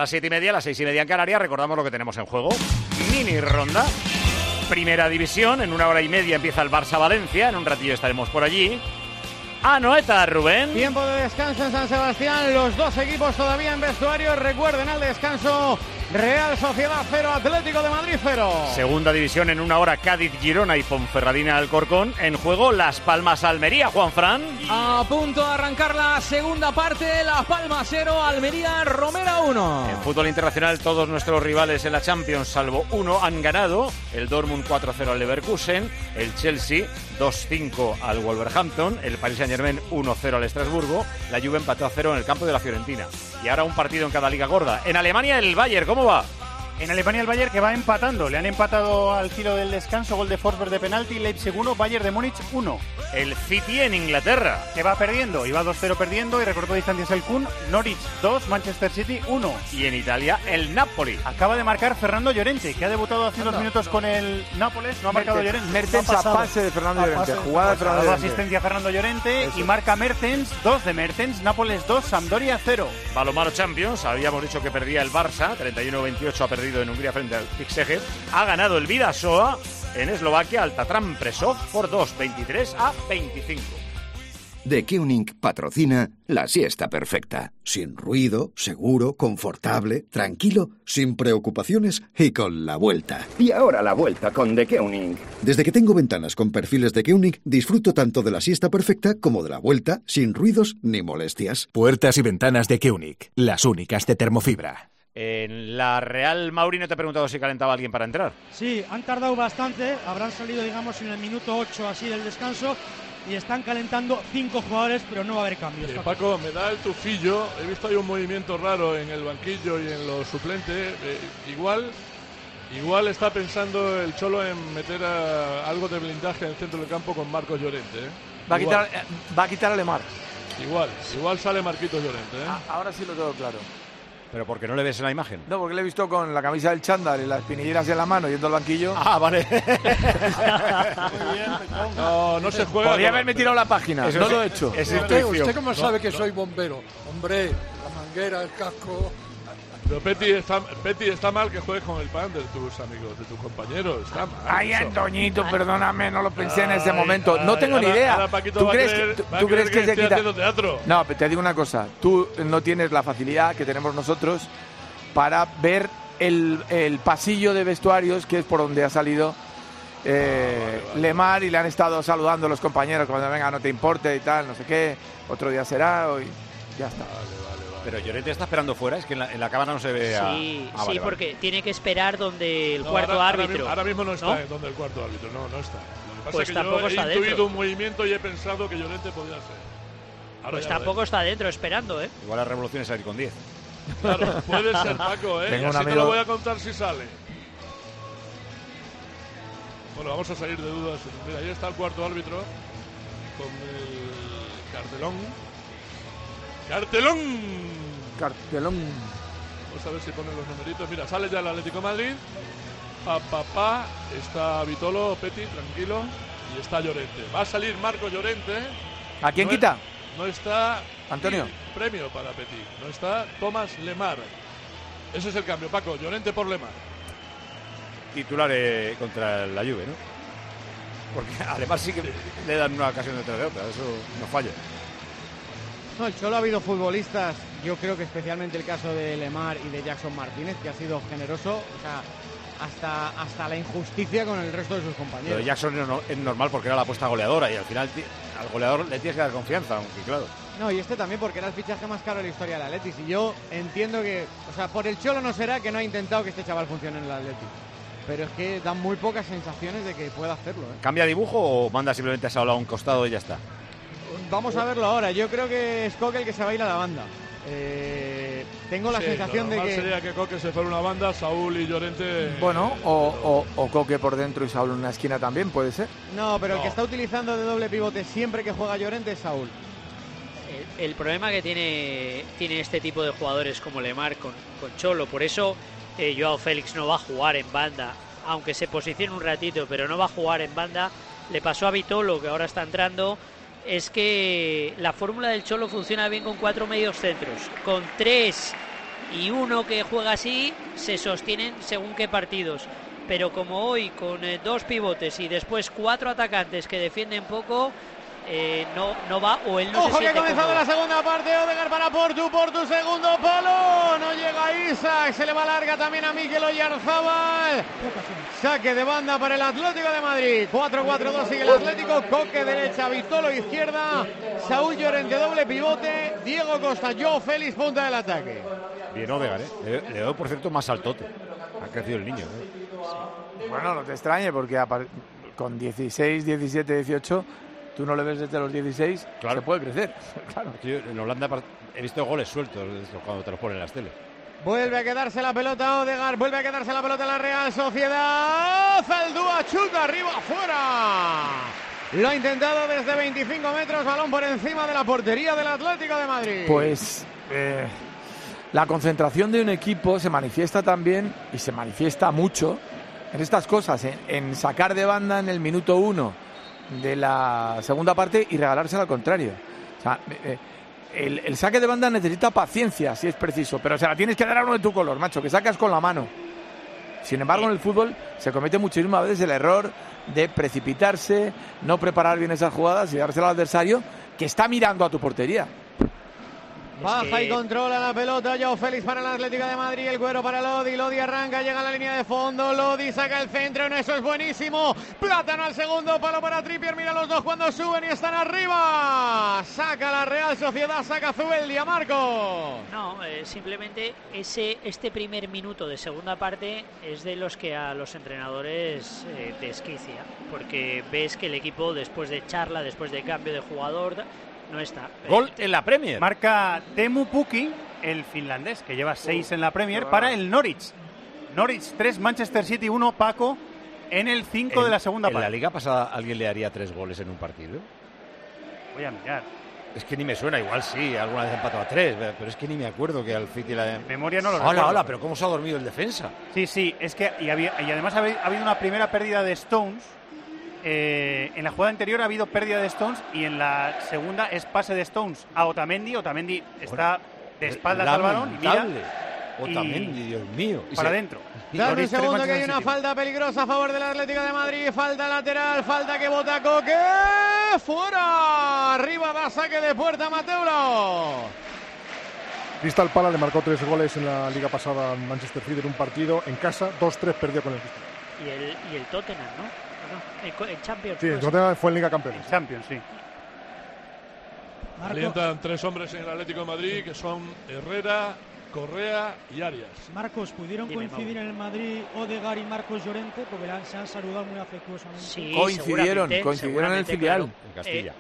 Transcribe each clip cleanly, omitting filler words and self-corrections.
las 7:30, las 6:30 en Canarias. Recordamos lo que tenemos en juego. Mini ronda. Primera división. En 1 hora y media empieza el Barça-Valencia. En un ratillo estaremos por allí. Anoeta, Rubén. Tiempo de descanso en San Sebastián. Los dos equipos todavía en vestuario. Recuerden al descanso. Real Sociedad 0, Atlético de Madrid 0. Segunda división en 1 hora, Cádiz-Girona y Ponferradina-Alcorcón. En juego Las Palmas-Almería, Juanfran. A punto de arrancar la segunda parte, Las Palmas 0, Almería Romera 1. En fútbol internacional todos nuestros rivales en la Champions, salvo uno, han ganado. El Dortmund 4-0 al Leverkusen, el Chelsea 2-5 al Wolverhampton, el Paris Saint-Germain 1-0 al Estrasburgo, la Juve empató a 0 en el campo de la Fiorentina. Y ahora un partido en cada liga gorda. En Alemania el Bayern, ¿cómo va? En Alemania el Bayern que va empatando. Le han empatado al filo del descanso, gol de Forsberg de penalti, Leipzig 1, Bayern de Múnich 1. El City en Inglaterra. Que va perdiendo, iba 2-0 perdiendo y recortó distancias el Kun. Norwich 2, Manchester City 1. Y en Italia el Napoli. Acaba de marcar Fernando Llorente, que ha debutado hace unos minutos con el Nápoles. No ha marcado Llorente. Mertens a pase de Fernando Llorente. Jugada de Fernando Llorente. Asistencia a Fernando Llorente. Eso. Y marca Mertens, 2 de Mertens, Nápoles 2, Sampdoria 0. Balonmano Champions, habíamos dicho que perdía el Barça, 31-28 ha perdido en Hungría frente al Piksege. Ha ganado el Vidasoa en Eslovaquia al Tatran Presov por 2, 23-25. The Keuning patrocina la siesta perfecta. Sin ruido, seguro, confortable, tranquilo, sin preocupaciones y con la vuelta. Y ahora la vuelta con The Keuning. Desde que tengo ventanas con perfiles de Keuning, disfruto tanto de la siesta perfecta como de la vuelta, sin ruidos ni molestias. Puertas y ventanas de Keuning, las únicas de termofibra. En la Real, Mauri, no te he preguntado si calentaba alguien para entrar. Sí, han tardado bastante, habrán salido, digamos, en el minuto 8 así del descanso y están calentando 5 jugadores, pero no va a haber cambios. Paco, me da el tufillo, he visto ahí un movimiento raro en el banquillo y en los suplentes. Igual está pensando el Cholo en meter algo de blindaje en el centro del campo con Marcos Llorente. Va a quitar a Lemar. Igual sale Marquitos Llorente. Ahora sí lo tengo claro. ¿Pero por qué no le ves en la imagen? No, porque le he visto con la camisa del chándal y las espinilleras en la mano yendo al banquillo. Ah, vale. No se juega. Podría haberme tirado la página, no lo he hecho. ¿Usted cómo sabe que soy bombero? Hombre, la manguera, el casco... Pero Petty, está mal que juegues con el pan de tus amigos, de tus compañeros. Está mal. Ay, Antoñito, perdóname, no lo pensé en ese momento. No tengo ni idea. ¿Tú crees que se quita? Teatro. No, pero te digo una cosa. Tú no tienes la facilidad que tenemos nosotros para ver el pasillo de vestuarios, que es por donde ha salido Lemar, y le han estado saludando los compañeros cuando venga, no te importe y tal, no sé qué. Otro día será, hoy ya está. Pero Llorente está esperando fuera, es que en la cámara no se ve Sí, porque tiene que esperar donde el cuarto árbitro. Ahora mismo no está donde el cuarto árbitro, no está. Lo que pasa pues es que tampoco yo está he intuido dentro. un movimiento y he pensado que Llorente podía ser. Pues tampoco está dentro esperando, ¿eh? Igual la revolución es salir con 10. Claro, puede ser, Paco, ¿eh? Así te lo voy a contar si sale. Bueno, vamos a salir de dudas. Mira, ahí está el cuarto árbitro con el cartelón. ¡Cartelón! Vamos a ver si ponen los numeritos. Mira, sale ya el Atlético de Madrid. Está Vitolo, Petty, tranquilo. Y está Llorente. Va a salir Marco Llorente. ¿A quién quita? No está Antonio. Premio para Petty. No está Tomás Lemar. Ese es el cambio, Paco. Llorente por Lemar. Titular contra la Juve, ¿no? Porque además sí que le dan una ocasión detrás de otra. Eso no falla. No, el Cholo ha habido futbolistas, yo creo que especialmente el caso de Lemar y de Jackson Martínez, que ha sido generoso, o sea, hasta la injusticia con el resto de sus compañeros. Lo de Jackson es normal porque era la apuesta goleadora y al final al goleador le tienes que dar confianza, aunque claro. No, y este también porque era el fichaje más caro de la historia del Atleti. Y yo entiendo que, o sea, por el Cholo no será que no ha intentado que este chaval funcione en el Atleti. Pero es que dan muy pocas sensaciones de que pueda hacerlo, ¿eh? ¿Cambia dibujo o manda simplemente a Saúl a un costado y ya está? Vamos a verlo ahora. Yo creo que es Coque el que se va a ir a la banda. Tengo la sensación de que... sería que Coque se fuera a una banda, Saúl y Llorente... Bueno, o Coque por dentro y Saúl en una esquina también, puede ser. No, pero el que está utilizando de doble pivote siempre que juega Llorente es Saúl. El problema que tiene este tipo de jugadores como Lemar con Cholo, por eso Joao Félix no va a jugar en banda, aunque se posicione un ratito, pero no va a jugar en banda. Le pasó a Vitolo, que ahora está entrando. Es que la fórmula del Cholo funciona bien con 4 medios centros. Con 3 y uno que juega así se sostienen según qué partidos. Pero como hoy, con 2 pivotes y después 4 atacantes que defienden poco, no va, o él no Ojo se siente que ha comenzado cómodo. la segunda parte. Odegaard para Portu segundo palo, no llega Isaac, se le va larga también a Mikel Oyarzabal. Saque de banda para el Atlético de Madrid. 4-4-2 sigue el Atlético. Coque derecha, Vitolo izquierda, Saúl Llorente doble pivote, Diego Costa, Joao Félix punta del ataque. Bien Odegaard, le doy por cierto más altote. Ha crecido el niño. Bueno, no te extrañe porque con 16, 17, 18 tú no le ves desde los 16, claro. Se puede crecer. Claro. Yo en Holanda he visto goles sueltos cuando te los ponen en las teles. Vuelve a quedarse la pelota Odegaard, vuelve a quedarse la pelota en la Real Sociedad. Zaldúa chuta arriba, fuera. Lo ha intentado desde 25 metros, balón por encima de la portería del Atlético de Madrid. Pues la concentración de un equipo se manifiesta también, y se manifiesta mucho, en estas cosas, en sacar de banda en el minuto 1 de la segunda parte y regalársela al contrario. O sea, el saque de banda necesita paciencia, si es preciso, pero se la tienes que dar a uno de tu color, macho, que sacas con la mano. Sin embargo, en el fútbol se comete muchísimas veces el error de precipitarse, no preparar bien esas jugadas y dársela al adversario que está mirando a tu portería. Baja y controla la pelota, Joao Félix para el Atlético de Madrid, el cuero para Lodi, Lodi arranca, llega a la línea de fondo, Lodi saca el centro, no, eso es buenísimo, plátano al segundo palo para Trippier, mira los dos cuando suben y están arriba, saca la Real Sociedad, saca Zubeldia, Marco. No, simplemente este primer minuto de segunda parte es de los que a los entrenadores desquicia, porque ves que el equipo después de charla, después de cambio de jugador, no está. Gol en la Premier. Marca Teemu Pukki, el finlandés, que lleva 6 en la Premier, para el Norwich. Norwich 3, Manchester City 1, Paco, en el 5 de la segunda parte. ¿En la liga pasada alguien le haría 3 goles en un partido? Voy a mirar. Es que ni me suena, igual sí, alguna vez empatado a 3, pero es que ni me acuerdo que al City la... Memoria no lo recuerdo. Hola, pero ¿cómo se ha dormido el defensa? Sí, es que y además ha habido una primera pérdida de Stones. En la jugada anterior ha habido pérdida de Stones y en la segunda es pase de Stones a Otamendi. Otamendi está de espaldas al balón y mira. Otamendi, Dios mío. Para adentro. Dale un segundo que hay una falta peligrosa a favor del Atlético de Madrid. Falta lateral, falta que bota Coque. ¡Fuera! Arriba da saque de puerta Mateuro. Crystal Palace le marcó 3 goles en la liga pasada en Manchester City en un partido. En casa, 2-3 perdió con el Crystal. Y el Tottenham, ¿no? El Champions. Sí, el Tottenham fue en Liga Campeones. Champions, sí. Alientan 3 hombres en el Atlético de Madrid, que son Herrera, Correa y Arias. Marcos, ¿pudieron coincidir en el Madrid Odegaard y Marcos Llorente? Porque se han saludado muy afectuosamente. Sí, coincidieron en el filial. Claro. En Castilla.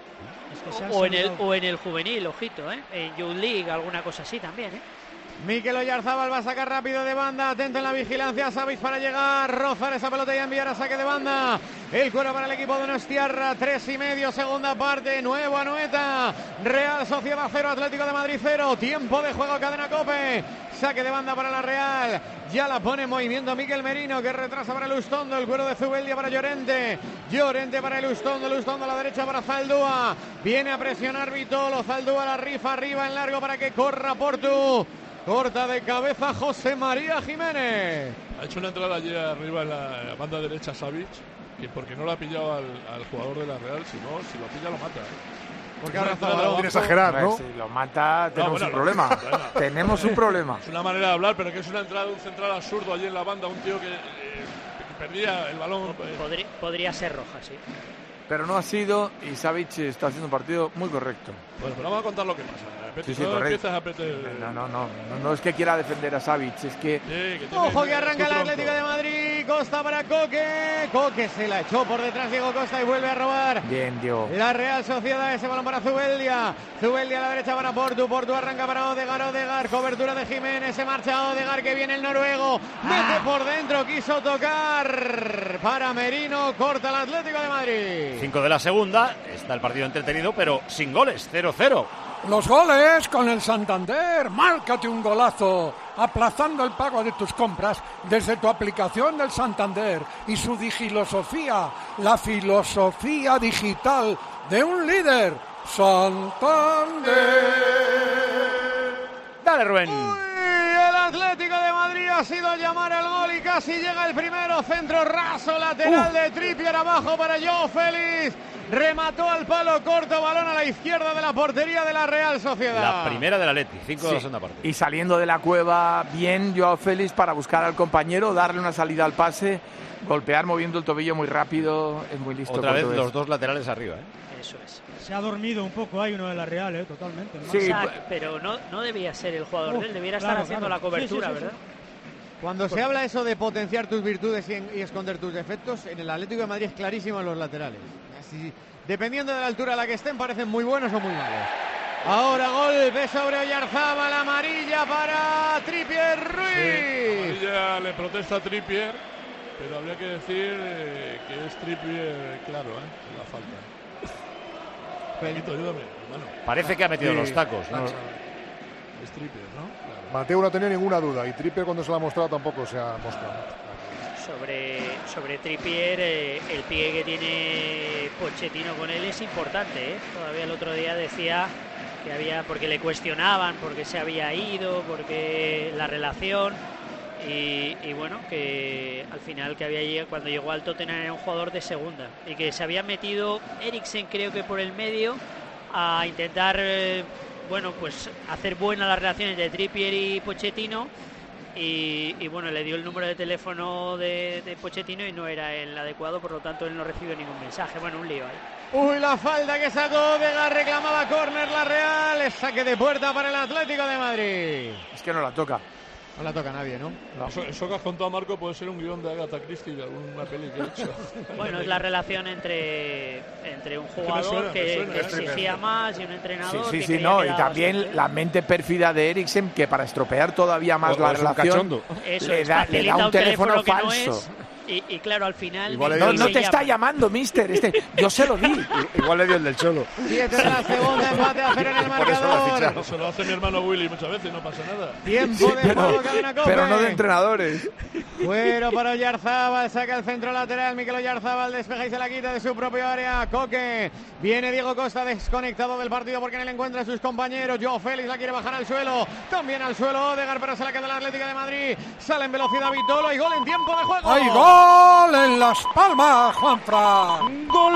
O en el juvenil, ojito, en Youth League, alguna cosa así también, Mikel Oyarzabal va a sacar rápido de banda, atento en la vigilancia, Savic para llegar, rozar esa pelota y enviar a saque de banda. El cuero para el equipo de Donostiarra, 3:30, segunda parte, nuevo Anoeta. Real Sociedad 0, Atlético de Madrid 0, tiempo de juego, cadena COPE. Saque de banda para la Real, ya la pone en movimiento Mikel Merino, que retrasa para Lustondo, el cuero de Zubeldia para Llorente. Llorente para Lustondo, Lustondo a la derecha para Zaldúa. Viene a presionar Vitolo, Zaldúa la rifa arriba en largo para que corra Portu. Corta de cabeza José María Jiménez. Ha hecho una entrada allí arriba en la banda derecha Savic, que porque no lo ha pillado al jugador de la Real, si lo pilla lo mata. Porque ahora no quiere exagerar, ¿no? Si lo mata, tenemos un problema. Tenemos un problema. Es una manera de hablar, pero que es una entrada de un central absurdo allí en la banda, un tío que perdía el balón. Podría ser roja, sí. Pero no ha sido, y Savic está haciendo un partido muy correcto. Bueno, pero vamos a contar lo que pasa. Sí, no correcto. empiezas a meter... No es que quiera defender a Savic, es que... Ojo que arranca el Atlético de Madrid, Costa para Coque. Coque se la echó por detrás Diego Costa y vuelve a robar. Bien, Diego. La Real Sociedad, ese balón para Zubeldia. Zubeldia a la derecha para Portu. Portu arranca para Odegaard. Cobertura de Jiménez, se marcha Odegaard, que viene el noruego. Mete por dentro, quiso tocar para Merino, corta el Atlético de Madrid. 5 de la segunda, está el partido entretenido, pero sin goles, 0-0. Los goles con el Santander. Márcate un golazo, aplazando el pago de tus compras desde tu aplicación del Santander y su digilosofía, la filosofía digital de un líder. Santander. Dale, Rubén. El ha sido llamar al gol y casi llega el primero. Centro raso lateral de Trippier abajo para Joao Félix. Remató al palo corto, balón a la izquierda de la portería de la Real Sociedad. La primera del Atleti, 5 de la segunda parte. Y saliendo de la cueva bien Joao Félix para buscar al compañero, darle una salida al pase, golpear moviendo el tobillo muy rápido, es muy listo. Otra vez los dos laterales arriba, Eso es. Se ha dormido un poco ahí uno de la Real, totalmente. ¿no? Sí, pero no debía ser el jugador de él, debiera estar haciendo la cobertura, sí, ¿verdad? Cuando se habla eso de potenciar tus virtudes y esconder tus defectos, en el Atlético de Madrid es clarísimo en los laterales. Así, dependiendo de la altura a la que estén, parecen muy buenos o muy malos. Ahora golpe sobre Oyarzábal, amarilla para Trippier Ruiz. Sí, amarilla le protesta a Trippier, pero habría que decir que es Trippier, claro, la falta. Pelito, ayúdame, hermano. Parece que ha metido los tacos, ¿no? Es Trippier, ¿no? Claro. Mateo no tenía ninguna duda y Trippier cuando se la ha mostrado tampoco se ha mostrado. Sobre Trippier, el pie que tiene Pochettino con él es importante, Todavía el otro día decía que había, porque le cuestionaban, porque se había ido, porque la relación, y bueno, que al final que había, cuando llegó al Tottenham era un jugador de segunda, y que se había metido Eriksen, creo que por el medio, a intentar, bueno, pues hacer buenas las relaciones de Trippier y Pochettino. Y bueno, le dio el número de teléfono de Pochettino y no era el adecuado, por lo tanto él no recibió ningún mensaje. Bueno, un lío ahí. Uy, la falta que sacó Odegaard, reclamaba córner la Real, es saque de puerta para el Atlético de Madrid. Es que no la toca. No la toca nadie, ¿no? Eso que has contado, Marco, puede ser un guión de Agatha Christie de alguna peli que ha hecho. Bueno, es la relación entre un jugador que exigía más y un entrenador. Sí, no, y también la mente pérfida de Eriksen, que para estropear todavía más la relación le da un teléfono falso. Y claro, al final... No te está llamando, mister. Yo se lo di. Igual le dio el del Cholo. 7 de la segunda, empate a 0 en el marcador. Eso lo hace mi hermano Willy muchas veces, no pasa nada. Tiempo de juego, Cadena Cope. Pero no de entrenadores. Fuero para Oyarzábal, saca el centro lateral. Mikel Oyarzábal despeja y se la quita de su propio área. Coque. Viene Diego Costa desconectado del partido porque no le encuentra a sus compañeros. Joao Félix la quiere bajar al suelo. También al suelo Odegaard, pero se la queda el Atlético de Madrid. Sale en velocidad Vitolo y gol en tiempo de juego. ¡Hay gol en Las Palmas, Juanfran! Gol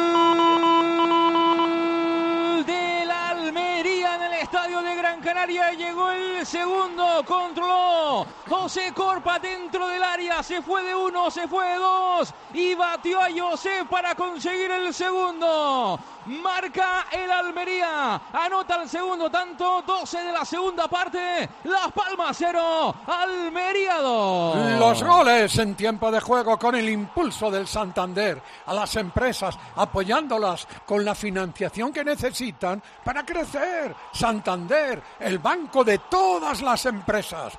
del Almería en el estadio de Gran Canaria. Llegó el segundo, controló José Corpa dentro del área, se fue de uno, se fue de dos y batió a José para conseguir el segundo. Marca el Almería, anota el segundo tanto, 12 de la segunda parte, Las Palmas 0, Almería 2. Los goles en tiempo de juego con el impulso del Santander a las empresas, apoyándolas con la financiación que necesitan para crecer. Santander, el banco de todas las empresas.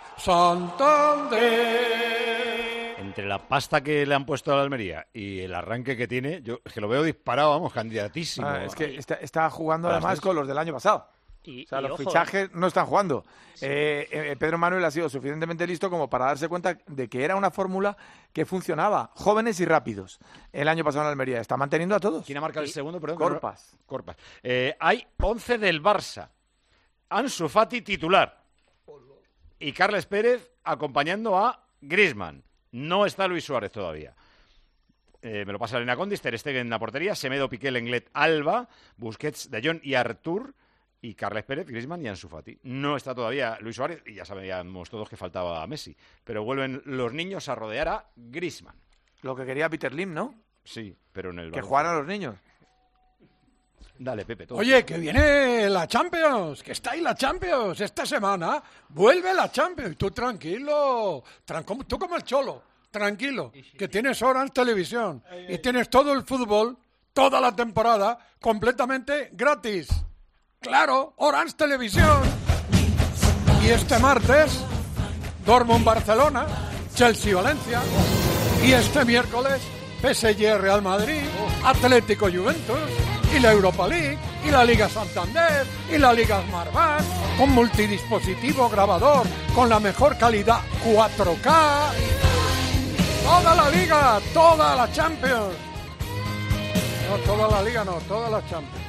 Santander. Entre la pasta que le han puesto a la Almería y el arranque que tiene, yo es que lo veo disparado, vamos, candidatísimo. Es que está jugando además con los del año pasado. Los fichajes no están jugando. Sí. Pedro Manuel ha sido suficientemente listo como para darse cuenta de que era una fórmula que funcionaba. Jóvenes y rápidos. El año pasado en Almería. Está manteniendo a todos. ¿Quién ha marcado el segundo? Perdón, Corpas. Hay 11 del Barça. Ansu Fati titular. Y Carles Pérez acompañando a Griezmann. No está Luis Suárez todavía. Me lo pasa Elena Condis, Ter Stegen en la portería, Semedo, Piqué, Lenglet, Alba, Busquets, De Jong y Artur, y Carles Pérez, Griezmann y Ansu Fati. No está todavía Luis Suárez, y ya sabíamos todos que faltaba a Messi, pero vuelven los niños a rodear a Griezmann. Lo que quería Peter Lim, ¿no? Sí, pero en el... Que jugaran los niños. Dale, Pepe. Todo. Oye, que viene la Champions, que está ahí la Champions esta semana. Vuelve la Champions. Y tú tranquilo, tú como el Cholo, tranquilo, que tienes Orange Televisión y tienes todo el fútbol, toda la temporada, completamente gratis. Claro, Orange Televisión. Y este martes, Dortmund-Barcelona, Chelsea-Valencia. Y este miércoles, PSG-Real Madrid, Atlético-Juventus. Y la Europa League, y la Liga Santander, y la Liga Smartbank, con multidispositivo grabador, con la mejor calidad 4K. Toda la Liga, toda la Champions. No, toda la Liga no, toda la Champions.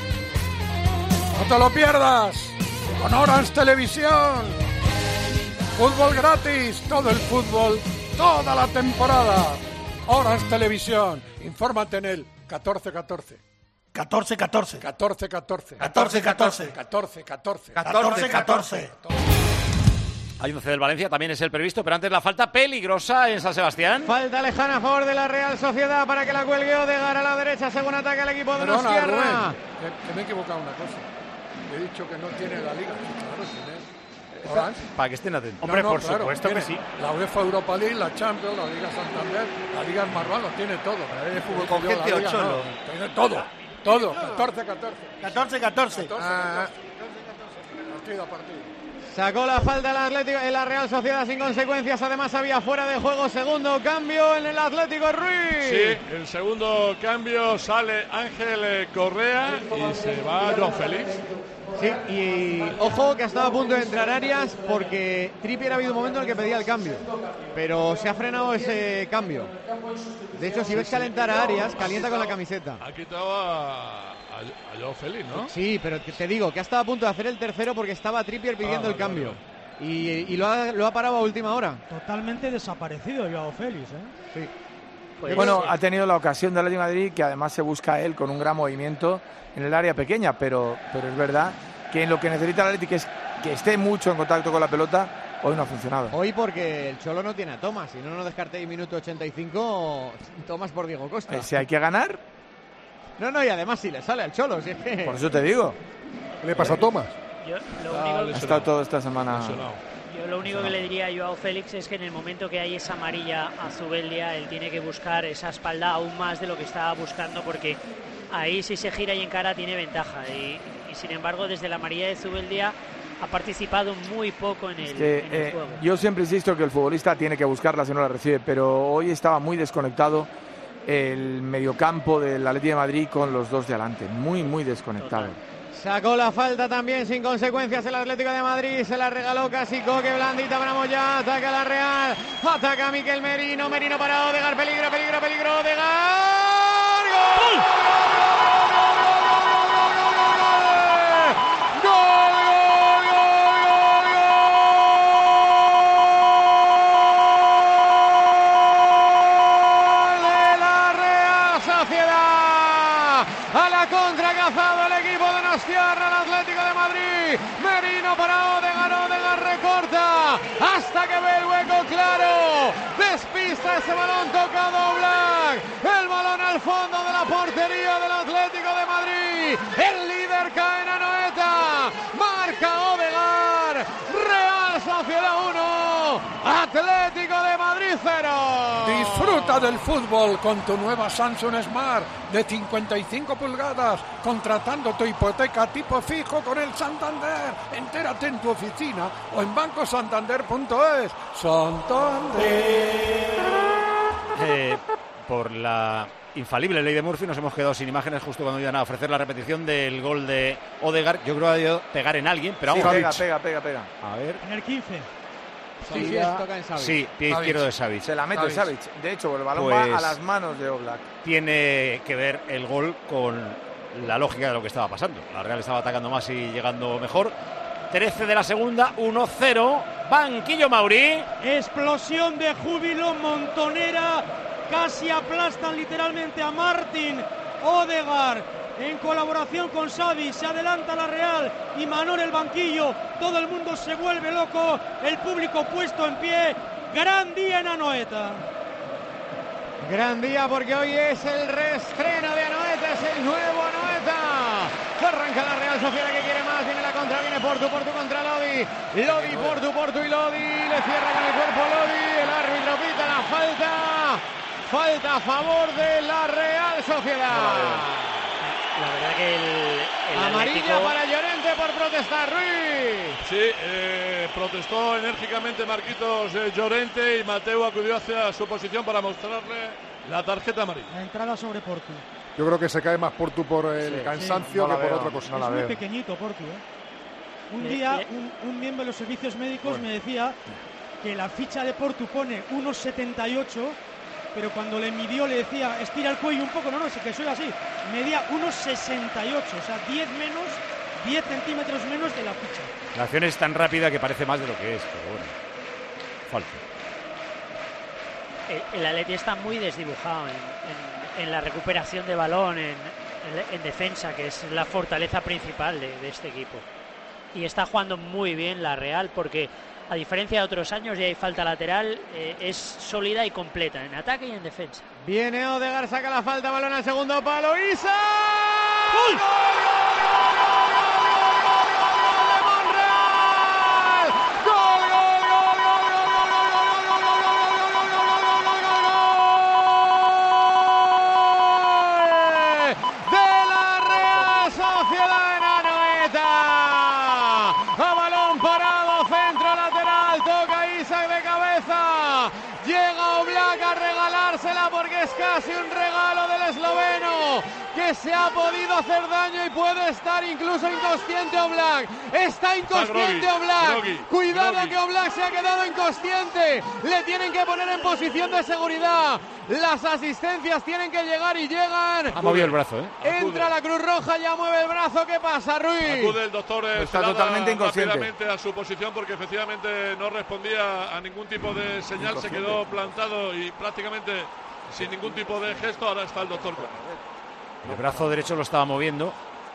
No te lo pierdas, con Orange Televisión. Fútbol gratis, todo el fútbol, toda la temporada. Horas Televisión, infórmate en el 1414. 14-14. 14-14. 14-14. 14-14. 14-14. Hay un C del Valencia, también es el previsto, pero antes la falta peligrosa en San Sebastián. Falta lejana a favor de la Real Sociedad para que la cuelgue Odegaard a la derecha según ataca el equipo de Donostiarra. Que me he equivocado una cosa. He dicho que no tiene la Liga. Claro, tiene. Para que estén atentos. Hombre, No, por claro, supuesto tiene que sí. La UEFA Europa League, la Champions, la Liga Santander, la Liga Marrano, tiene todo. El fútbol con gente o cholo. Tiene todo. Todo. 14-14. 14-14. Partido a partido. Sacó la falta el Atlético en la Real Sociedad sin consecuencias. Además había fuera de juego. Segundo cambio en el Atlético Ruiz. Sí, el segundo cambio sale Ángel Correa y se va Joao Félix. Sí, y ojo que ha estado a punto de entrar Arias porque Trippier ha habido un momento en el que pedía el cambio, pero se ha frenado ese cambio. De hecho, si ves calentar a Arias, calienta con la camiseta. Ha quitado a Joao Félix, ¿no? Sí, pero te digo que ha estado a punto de hacer el tercero porque estaba Trippier pidiendo el cambio. Y lo ha parado a última hora. Totalmente desaparecido Joao Félix, ¿eh? Sí. Pues bueno, ha tenido la ocasión del Atlético de Madrid, que además se busca él con un gran movimiento en el área pequeña, pero es verdad que en lo que necesita el Atlético es que esté mucho en contacto con la pelota. Hoy no ha funcionado. Hoy porque el Cholo no tiene a Thomas, si no descartéis minuto 85, Thomas por Diego Costa. Si hay que ganar. No, y además si le sale al Cholo, si es que... Por eso te digo. ¿Qué le pasa a Thomas? Ha estado todo esta semana... Yo lo único que le diría a Joao Félix es que en el momento que hay esa amarilla a Zubeldia, él tiene que buscar esa espalda aún más de lo que estaba buscando, porque ahí si se gira y encara tiene ventaja. Y sin embargo, desde la amarilla de Zubeldia ha participado muy poco en el juego. Yo siempre insisto que el futbolista tiene que buscarla si no la recibe, pero hoy estaba muy desconectado el mediocampo del Atlético de Madrid con los dos de adelante. Muy desconectado. Total. Sacó la falta también sin consecuencias el Atlético de Madrid, se la regaló casi Coque, blandita para Moyá, ataca la Real, ataca Miquel Merino para Odegaard, peligro, Odegaard, ¡gol! A la contra cazado el equipo de Donostiarra, el Atlético de Madrid. Merino para Odegaard recorta hasta que ve el hueco claro. Despista ese balón tocado Black. El balón al fondo de la portería del Atlético de Madrid. El líder cae en Anoeta. Marca Odegaard. Real Sociedad 1. Atlético de Madrid 0. Disfruta del fútbol con tu nueva Samsung Smart de 55 pulgadas, contratando tu hipoteca tipo fijo con el Santander. Entérate en tu oficina o en bancosantander.es. Santander. Por la infalible ley de Murphy nos hemos quedado sin imágenes justo cuando iban a ofrecer la repetición del gol de Odegaard. Yo creo que ha debido pegar en alguien, pero sí, vamos. pega. A ver. En el 15. Sí, toca en Savic. Sí, pie izquierdo de Savic. Se la mete Savic. De hecho, el balón va a las manos de Oblak. Tiene que ver el gol con la lógica de lo que estaba pasando. La Real estaba atacando más y llegando mejor. 13 de la segunda, 1-0. Banquillo Mauri. Explosión de júbilo montonera. Casi aplastan literalmente a Martin Odegaard. En colaboración con Savic se adelanta la Real y Manor el banquillo. Todo el mundo se vuelve loco. El público puesto en pie. Gran día en Anoeta. Gran día porque hoy es el reestreno de Anoeta, es el nuevo Anoeta. Arranca la Real Sociedad que quiere más, viene la contra, viene Portu contra Lodi. Portu y Lodi, le cierra con el cuerpo Lodi, el árbitro pita la falta a favor de la Real Sociedad. La verdad que el amarilla Atlético... para Llorente por protestar, Ruiz. Sí, protestó enérgicamente Marquitos Llorente y Mateu acudió hacia su posición para mostrarle la tarjeta amarilla. La entrada sobre Portu. Yo creo que se cae más Portu por el cansancio que por otra cosa. Es muy pequeñito Portu. Un día un miembro de los servicios médicos me decía que la ficha de Portu pone 1,78, pero cuando le midió le decía estira el cuello un poco, no, que soy así, medía 1,68, o sea 10 centímetros menos de la ficha. La acción es tan rápida que parece más de lo que es, pero bueno. falta. El Atleti está muy desdibujado en la recuperación de balón, en defensa, que es la fortaleza principal de este equipo. Y está jugando muy bien la Real, porque a diferencia de otros años, ya hay falta lateral, es sólida y completa en ataque y en defensa. Viene Odegaard, saca la falta, balón al segundo palo, Isa. ¡Gol! Porque es casi un regalo del esloveno, que se ha podido hacer daño y puede estar incluso inconsciente Oblak. Está inconsciente Oblak. Cuidado que Oblak se ha quedado inconsciente. Le tienen que poner en posición de seguridad. Las asistencias tienen que llegar y llegan. Ha movido el brazo, Entra la Cruz Roja, ya mueve el brazo. ¿Qué pasa, Ruiz? Acude el doctor está totalmente inconsciente. Rápidamente a su posición porque efectivamente no respondía a ningún tipo de señal. Se quedó plantado y prácticamente sin ningún tipo de gesto. Ahora está el doctor. El brazo derecho lo estaba moviendo.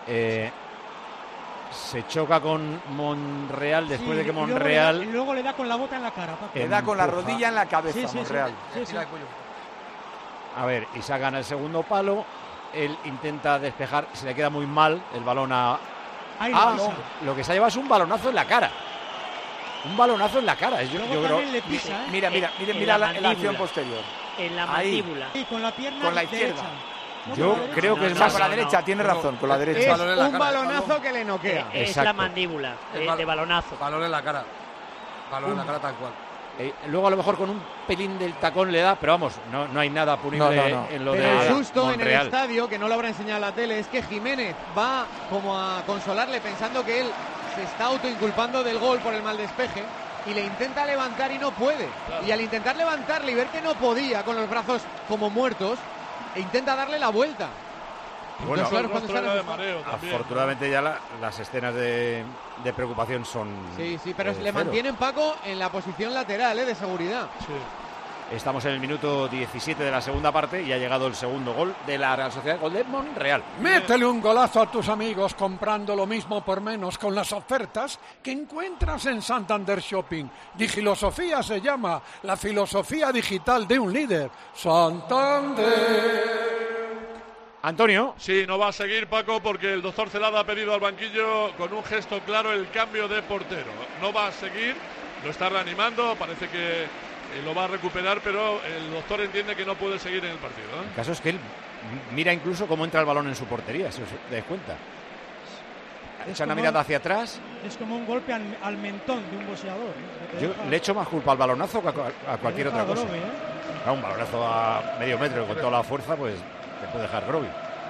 Se choca con Monreal después de que Monreal... Y luego le da con la bota en la cara. Le da con la rodilla en la cabeza, Monreal. Sí. A ver, Isaac gana el segundo palo. Él intenta despejar. Se le queda muy mal el balón a... Lo que se ha llevado es un balonazo en la cara. Un balonazo en la cara. Yo creo... le pisa, Mira la acción posterior. En la mandíbula. Sí, con la pierna con la izquierda. derecha. Yo creo que es más con la derecha, tiene razón, con la derecha. Es un balonazo que le noquea. Es la mandíbula de balonazo. Balón en la cara. Balón en la cara tal cual. Luego a lo mejor con un pelín del tacón le da, pero vamos, no hay nada punible en lo pero de el susto Monreal. en el estadio, que no lo habrá enseñado la tele, es que Jiménez va como a consolarle pensando que él se está autoinculpando del gol por el mal despeje y le intenta levantar y no puede. Claro. Y al intentar levantarle y ver que no podía con los brazos como muertos, intenta darle la vuelta. Bueno, claro, afortunadamente ya las escenas de preocupación son... Sí, pero le mantienen, Paco, en la posición lateral de seguridad. Sí. Estamos en el minuto 17 de la segunda parte y ha llegado el segundo gol de la Real Sociedad, gol de Monreal. Métele un golazo a tus amigos comprando lo mismo por menos con las ofertas que encuentras en Santander Shopping. Digilosofía se llama, la filosofía digital de un líder. Santander. Antonio. Sí, no va a seguir, Paco, porque el doctor Celada ha pedido al banquillo con un gesto claro el cambio de portero. No va a seguir, lo está reanimando, parece que lo va a recuperar, pero el doctor entiende que no puede seguir en el partido. El caso es que él mira incluso cómo entra el balón en su portería, si os dais cuenta. Echa una mirada hacia atrás. Es como un golpe al mentón de un boxeador. Yo le echo más culpa al balonazo que a cualquier otra cosa. Un balonazo a medio metro con toda la fuerza, pues te puede dejar Groby.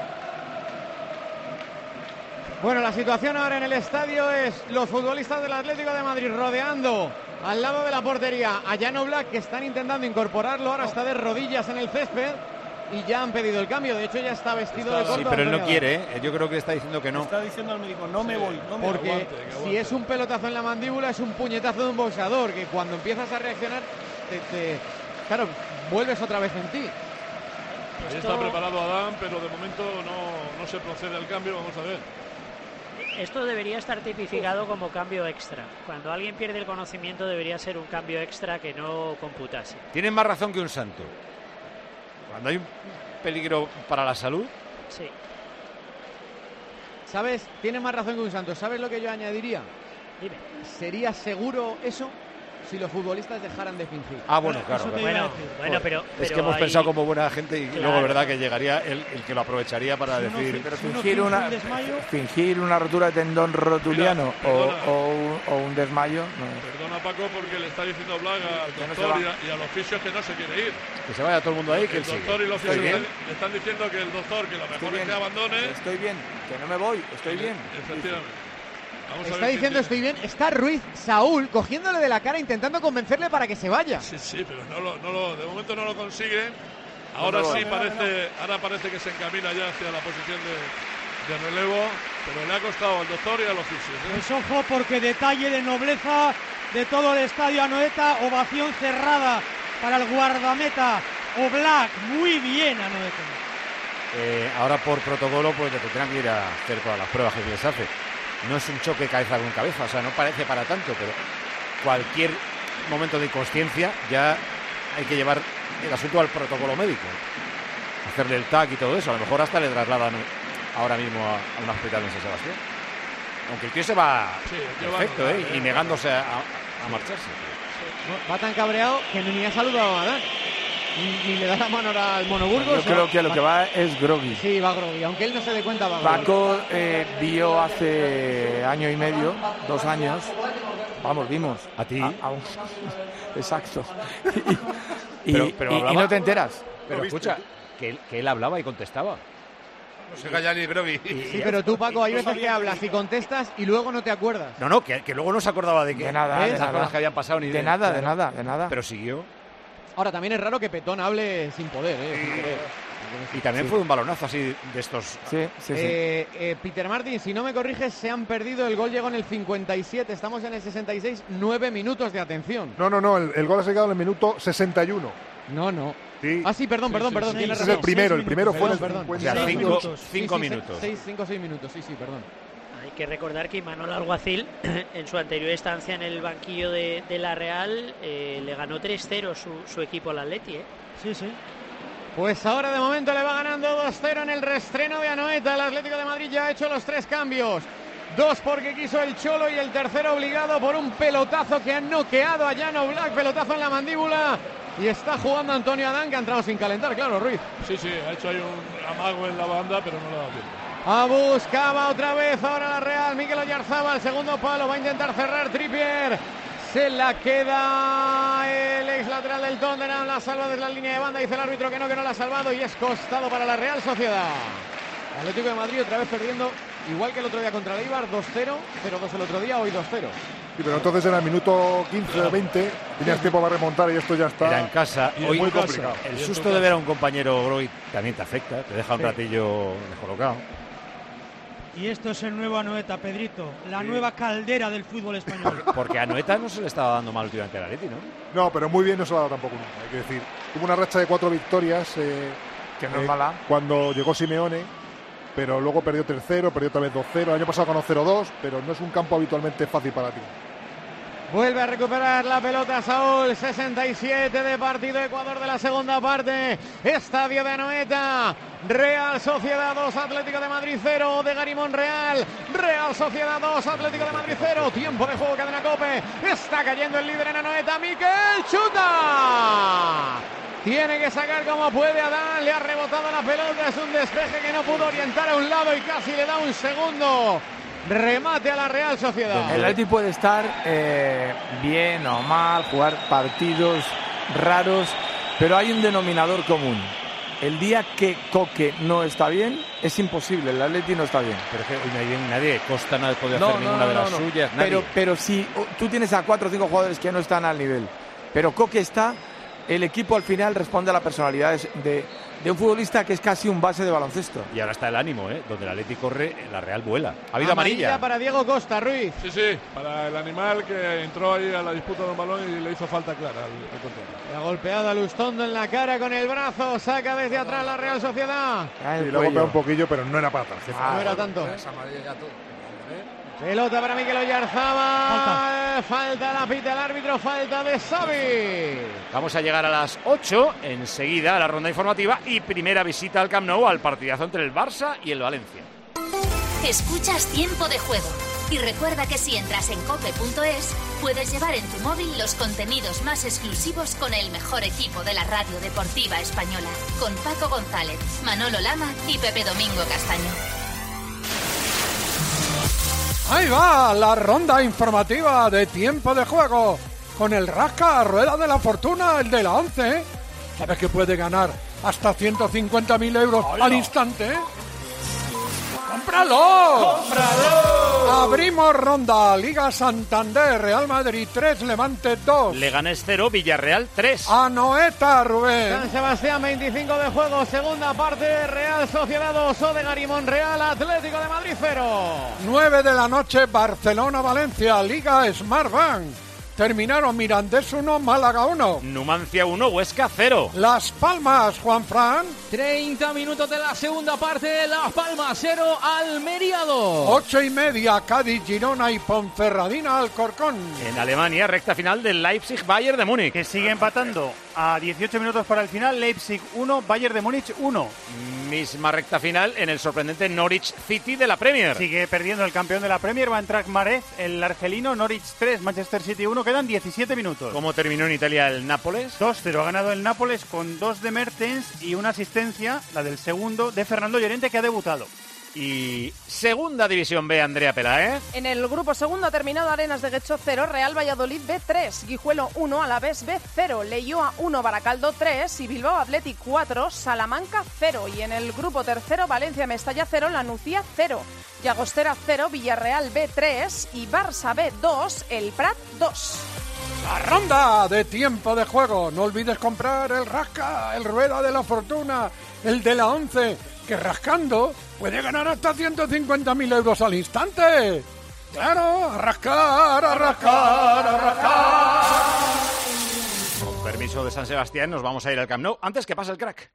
Bueno, la situación ahora en el estadio es los futbolistas del Atlético de Madrid rodeando al lado de la portería a Jan Oblak, que están intentando incorporarlo. Ahora está de rodillas en el césped y ya han pedido el cambio. De hecho, ya está vestido de corto. Sí, pero él no quiere, Yo creo que está diciendo que no. Está diciendo al médico, no me voy. Porque aguante. si es un pelotazo en la mandíbula, es un puñetazo de un boxeador, que cuando empiezas a reaccionar, claro, vuelves otra vez en ti. Ahí está preparado Adán, pero de momento no se procede al cambio. Vamos a ver. Esto debería estar tipificado como cambio extra. Cuando alguien pierde el conocimiento debería ser un cambio extra que no computase. Tienen más razón que un santo. Cuando hay un peligro para la salud. Sí. ¿Sabes? Tiene más razón que un santo. ¿Sabes lo que yo añadiría? Dime. ¿Sería seguro eso si los futbolistas dejaran de fingir? Ah, bueno, claro. Bueno, pero es que hemos pensado como buena gente y claro. luego, verdad, que llegaría el que lo aprovecharía para decir... Pero fingir una rotura de tendón rotuliano o un desmayo... No. Perdona, Paco, porque le está diciendo Blaga al doctor y a los fisios que no se quiere ir. Que se vaya todo el mundo ahí, que el doctor y los fisios le están diciendo que el doctor, que lo mejor es que abandone. Estoy bien, que no me voy, estoy bien. Efectivamente. Está diciendo estoy bien, está Ruiz Saúl cogiéndole de la cara intentando convencerle para que se vaya. Sí, pero de momento no lo consigue. Ahora parece que se encamina ya hacia la posición de relevo, pero le ha costado al doctor y a los fisios. Pues ojo, porque detalle de nobleza de todo el estadio Anoeta, ovación cerrada para el guardameta Oblak, muy bien Anoeta. Ahora por protocolo pues le tendrán que ir a hacer todas las pruebas que les hace. No es un choque cabeza con cabeza, o sea, no parece para tanto, pero cualquier momento de inconsciencia ya hay que llevar el asunto al protocolo médico, hacerle el TAC y todo eso. A lo mejor hasta le trasladan ahora mismo a un hospital en San Sebastián, aunque el tío se va perfecto, y negándose a marcharse. Va tan cabreado que ni ha saludado a Adán, ni le da la mano al Mono Burgos. Yo creo que lo que va es groggy. Sí, va groggy, aunque él no se dé cuenta. Va groggy. Paco vio hace año y medio, 2 años, vimos. ¿A ti? Exacto. Pero y no te enteras. Pero escucha, que él hablaba y contestaba. No se calla ni groggy. Sí, pero tú, Paco, hay veces que hablas y contestas y luego no te acuerdas. No, que luego no se acordaba de que de nada, esas cosas que habían pasado ni de nada. Pero siguió. Ahora también es raro que Petón hable sin poder, sin querer. Y también fue un balonazo así de estos. Sí. Peter Martin, si no me corriges, se han perdido. El gol llegó en el 57, estamos en el 66, 9 minutos de atención. No, el gol ha llegado en el minuto 61. No. Sí. Ah, sí, perdón, tienes razón. Ese es el primero fue en el 50. O sea, 5 minutos. 5 o 6 minutos, sí, perdón. Hay que recordar que Imanol Alguacil, en su anterior estancia en el banquillo de la Real, le ganó 3-0 su equipo al Atleti, Sí. Pues ahora de momento le va ganando 2-0 en el reestreno de Anoeta. El Atlético de Madrid ya ha hecho los 3 cambios. 2 porque quiso el Cholo y el tercero obligado por un pelotazo que ha noqueado a Jan Oblak, pelotazo en la mandíbula. Y está jugando Antonio Adán, que ha entrado sin calentar, claro, Ruiz. Sí, ha hecho ahí un amago en la banda, pero no le ha dado tiempo. Buscaba otra vez ahora la Real. Mikel Oyarzabal, segundo palo, va a intentar cerrar Trippier. Se la queda el ex lateral del Tottenham, la salva desde la línea de banda, dice el árbitro que no la ha salvado y es costado para la Real Sociedad. Atlético de Madrid otra vez perdiendo, igual que el otro día contra el Eibar, 2-0, 0-2 el otro día, hoy 2-0. Sí, pero entonces en el minuto 15 o 20 tenías tiempo para remontar y esto ya está. Era en casa. Hoy muy complicado. El susto de ver a un compañero Groy también te afecta, te deja un ratillo descolocado. Y esto es el nuevo Anoeta, Pedrito, la nueva caldera del fútbol español. Porque a Anoeta no se le estaba dando mal últimamente al Atleti, ¿no? No, pero muy bien no se lo ha dado tampoco nunca, hay que decir. Tuvo una racha de 4 victorias que no es mala. Cuando llegó Simeone, pero luego perdió 3-0, perdió otra vez 2-0. El año pasado ganó 0-2, pero no es un campo habitualmente fácil para ti. Vuelve a recuperar la pelota Saúl, 67 de partido, Ecuador de la segunda parte, estadio de Anoeta, Real Sociedad 2, Atlético de Madrid 0, de Garimón Real Sociedad 2, Atlético de Madrid 0, tiempo de juego, cadena COPE, está cayendo el líder en Anoeta, Mikel, chuta, tiene que sacar como puede Adán, le ha rebotado la pelota, es un despeje que no pudo orientar a un lado y casi le da un segundo. Remate a la Real Sociedad. El Atleti puede estar bien o mal, jugar partidos raros, pero hay un denominador común. El día que Coque no está bien, es imposible, el Atleti no está bien. Pero es que hoy no hay bien nadie, Costa no ha podido hacer ninguna de las suyas. Pero si tú tienes a 4 o 5 jugadores que no están al nivel, pero Coque está, el equipo al final responde a la personalidad de un futbolista que es casi un base de baloncesto. Y ahora está el ánimo, donde el Atleti corre, la Real vuela. Ha habido amarilla para Diego Costa, Ruiz. Sí, para el animal que entró ahí a la disputa de un balón y le hizo falta clara al contrario. Le ha golpeado a Lustondo en la cara con el brazo, saca desde atrás la Real Sociedad. Sí, le ha golpeado un poquillo, pero no era para tarjeta. No era tanto. Esa amarilla ya todo. Pelota para Mikel Oyarzabal, falta la pita el árbitro, falta de Xavi. Vamos a llegar a las 8, enseguida a la ronda informativa y primera visita al Camp Nou, al partidazo entre el Barça y el Valencia. Escuchas Tiempo de Juego y recuerda que si entras en cope.es puedes llevar en tu móvil los contenidos más exclusivos con el mejor equipo de la radio deportiva española, con Paco González, Manolo Lama y Pepe Domingo Castaño. Ahí va la ronda informativa de Tiempo de Juego con el Rasca Rueda de la Fortuna, el de la 11. ¿Sabes que puede ganar hasta 150.000 euros al instante? ¡Cómpralo! Abrimos ronda. Liga Santander, Real Madrid 3, Levante 2. Leganés 0, Villarreal 3. Anoeta, Rubén. San Sebastián 25 de juego, segunda parte, Real Sociedad 2, de Garimón Real, Atlético de Madrid 0. 9 de la noche, Barcelona-Valencia, Liga Smartbank. terminaron Mirandés 1, Málaga 1. Numancia 1, Huesca 0. Las Palmas, Juanfran. 30 minutos de la segunda parte, Las Palmas 0, Almería 2. 8:30, Cádiz, Girona y Ponferradina, Alcorcón. En Alemania, recta final del Leipzig-Bayern de Múnich. Que sigue empatando a 18 minutos para el final, Leipzig 1, Bayern de Múnich 1. Misma recta final en el sorprendente Norwich City de la Premier. Sigue perdiendo el campeón de la Premier, Van Track Marez, el argelino, Norwich 3, Manchester City 1, quedan 17 minutos. ¿Cómo terminó en Italia el Nápoles? 2-0, ha ganado el Nápoles con 2 de Mertens y una asistencia, la del segundo, de Fernando Llorente, que ha debutado. Y segunda división B, Andrea Peláez. En el grupo segundo ha terminado Arenas de Guecho 0, Real Valladolid B 3, Guijuelo 1, Alavés B 0, Leioa 1, Baracaldo 3 y Bilbao Athletic 4, Salamanca 0. Y en el grupo tercero, Valencia Mestalla 0, Lanucía 0, Llagostera 0, Villarreal B 3 y Barça B 2, El Prat 2. La ronda de tiempo de juego. No olvides comprar el Rasca, el Rueda de la Fortuna, el de la 11, que rascando puede ganar hasta 150.000 euros al instante. ¡Claro! ¡A rascar, a rascar, a rascar! Con permiso de San Sebastián, nos vamos a ir al Camp Nou. Antes que pase el crack.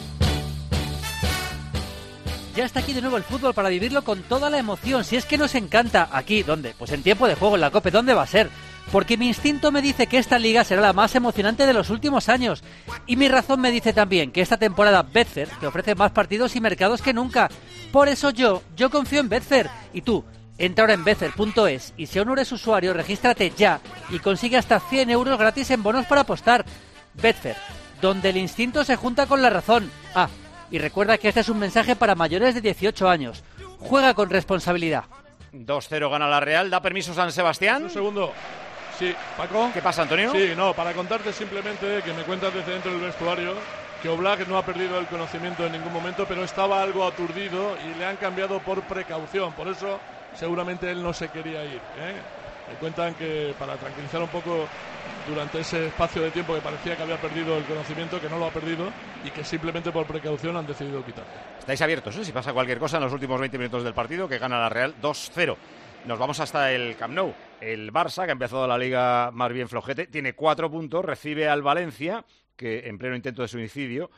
Ya está aquí de nuevo el fútbol para vivirlo con toda la emoción. Si es que nos encanta. ¿Aquí? ¿Dónde? Pues en tiempo de juego, en la COPE. ¿Dónde va a ser? Porque mi instinto me dice que esta liga será la más emocionante de los últimos años. Y mi razón me dice también que esta temporada Betfair te ofrece más partidos y mercados que nunca. Por eso yo confío en Betfair. Y tú, entra ahora en betfair.es y si aún no eres usuario, regístrate ya y consigue hasta 100 euros gratis en bonos para apostar. Betfair, donde el instinto se junta con la razón. Ah, y recuerda que este es un mensaje para mayores de 18 años. Juega con responsabilidad. 2-0 gana la Real. ¿Da permiso San Sebastián? Un segundo. Sí, Paco. ¿Qué pasa, Antonio? Sí, no, para contarte simplemente que me cuentas desde dentro del vestuario que Oblak no ha perdido el conocimiento en ningún momento, pero estaba algo aturdido y le han cambiado por precaución. Por eso seguramente él no se quería ir, ¿eh? Me cuentan que para tranquilizar un poco durante ese espacio de tiempo que parecía que había perdido el conocimiento, que no lo ha perdido y que simplemente por precaución han decidido quitarlo. Estáis abiertos, ¿eh? Si pasa cualquier cosa en los últimos 20 minutos del partido, que gana la Real 2-0. Nos vamos hasta el Camp Nou. El Barça, que ha empezado la liga más bien flojete, tiene 4 puntos, recibe al Valencia, que en pleno intento de suicidio,